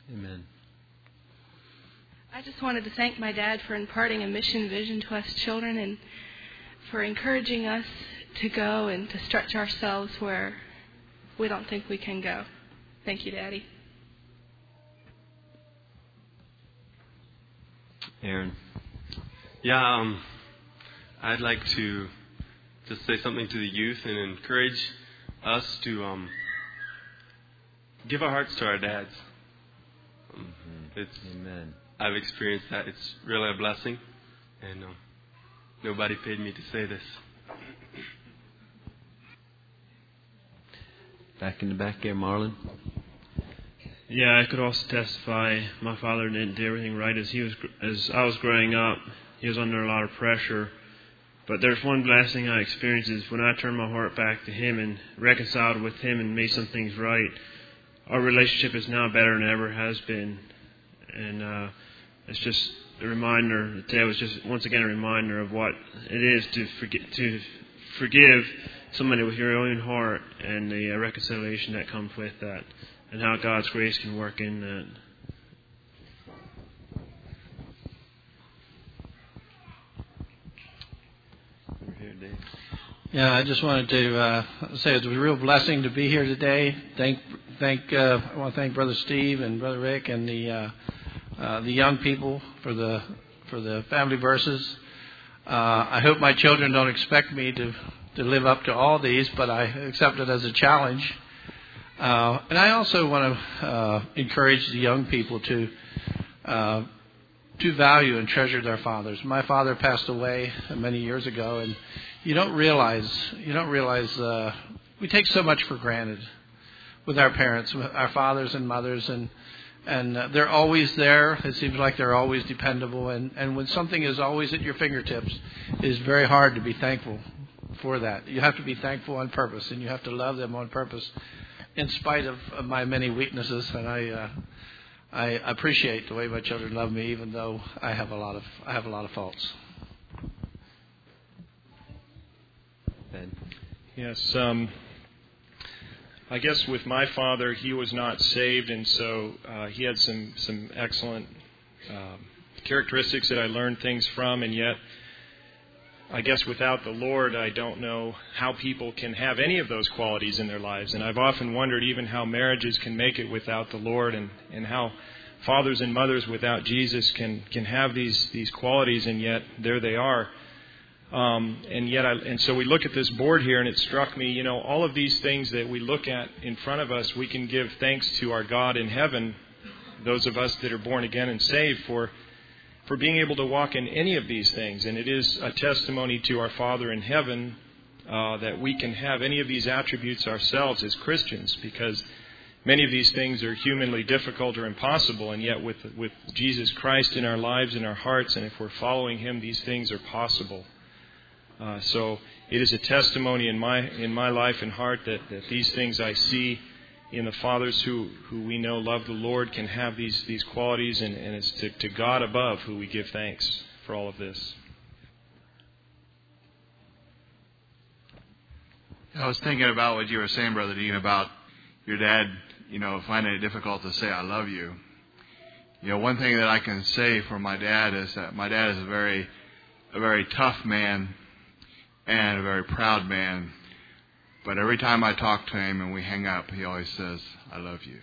Amen. I just wanted to thank my dad for imparting a mission vision to us children and for encouraging us to go and to stretch ourselves where we don't think we can go. Thank you, Daddy. Aaron. Yeah, um, I'd like to just say something to the youth and encourage us to um, give our hearts to our dads. Um, mm-hmm. It's Amen. I've experienced that. It's really a blessing, and um, nobody paid me to say this. Back in the back there, Marlon. Yeah, I could also testify. My father didn't do everything right as he was as I was growing up. He was under a lot of pressure. But there's one blessing I experienced is when I turned my heart back to him and reconciled with him and made some things right. Our relationship is now better than ever has been, and uh, it's just a reminder. Today was just once again a reminder of what it is to forget to forgive somebody with your own heart and the uh, reconciliation that comes with that, and how God's grace can work in that. Yeah, I just wanted to uh, say it was a real blessing to be here today. Thank, thank. Uh, I want to thank Brother Steve and Brother Rick and the uh, uh, the young people for the for the family verses. Uh, I hope my children don't expect me to to live up to all these, but I accept it as a challenge. Uh, and I also want to uh, encourage the young people to uh, to value and treasure their fathers. My father passed away many years ago, and you don't realize you don't realize uh, we take so much for granted with our parents, with our fathers and mothers, and and uh, they're always there. It seems like they're always dependable, and, and when something is always at your fingertips, it is very hard to be thankful for that. You have to be thankful on purpose, and you have to love them on purpose, in spite of, of my many weaknesses. And I uh, I appreciate the way my children love me, even though I have a lot of I have a lot of faults. Ben. Yes, um, I guess with my father, he was not saved, and so uh, he had some some excellent um, characteristics that I learned things from, and yet I guess without the Lord, I don't know how people can have any of those qualities in their lives. And I've often wondered even how marriages can make it without the Lord, and, and how fathers and mothers without Jesus can, can have these, these qualities, and yet there they are. Um, and yet, I, and so we look at this board here, and it struck me, you know, all of these things that we look at in front of us, we can give thanks to our God in heaven, those of us that are born again and saved, for for being able to walk in any of these things. And it is a testimony to our Father in heaven uh, that we can have any of these attributes ourselves as Christians, because many of these things are humanly difficult or impossible, and yet with with Jesus Christ in our lives, in our hearts, and if we're following Him, these things are possible. Uh, so it is a testimony in my in my life and heart that, that these things I see in the fathers who, who we know love the Lord can have these, these qualities, and, and it's to, to God above who we give thanks for all of this. I was thinking about what you were saying, Brother Dean, about your dad, you know, finding it difficult to say I love you. You know, one thing that I can say for my dad is that my dad is a very a very tough man and a very proud man. But every time I talk to him and we hang up, he always says, I love you.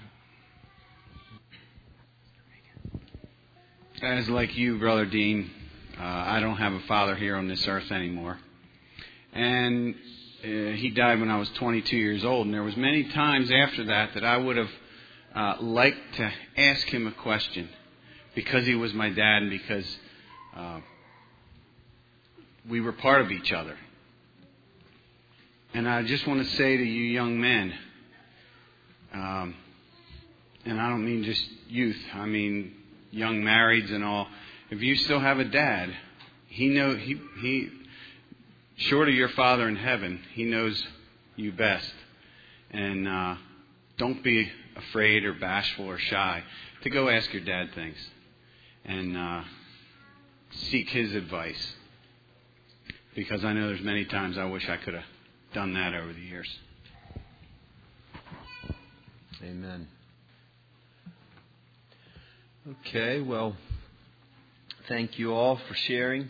Guys, like you, Brother Dean, uh, I don't have a father here on this earth anymore. And uh, he died when I was twenty-two years old. And there was many times after that that I would have uh, liked to ask him a question, because he was my dad and because uh, we were part of each other. And I just want to say to you young men, um, and I don't mean just youth, I mean young marrieds and all, if you still have a dad, he know he he short of your Father in heaven, he knows you best. And uh, don't be afraid or bashful or shy to go ask your dad things and uh, seek his advice, because I know there's many times I wish I could have done that over the years. Amen. Okay, well, thank you all for sharing.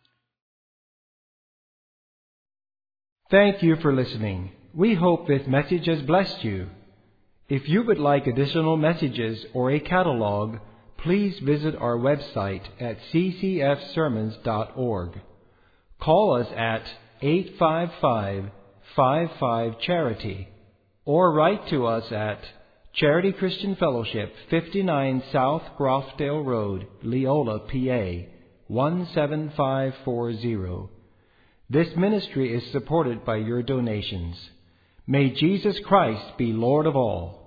Thank you for listening. We hope this message has blessed you. If you would like additional messages or a catalog, please visit our website at c c f sermons dot org. Call us at eight five five, five five, charity or write to us at Charity Christian Fellowship, fifty-nine South Grofdale Road, Leola, P A, one seven five four zero. This ministry is supported by your donations. May Jesus Christ be Lord of all.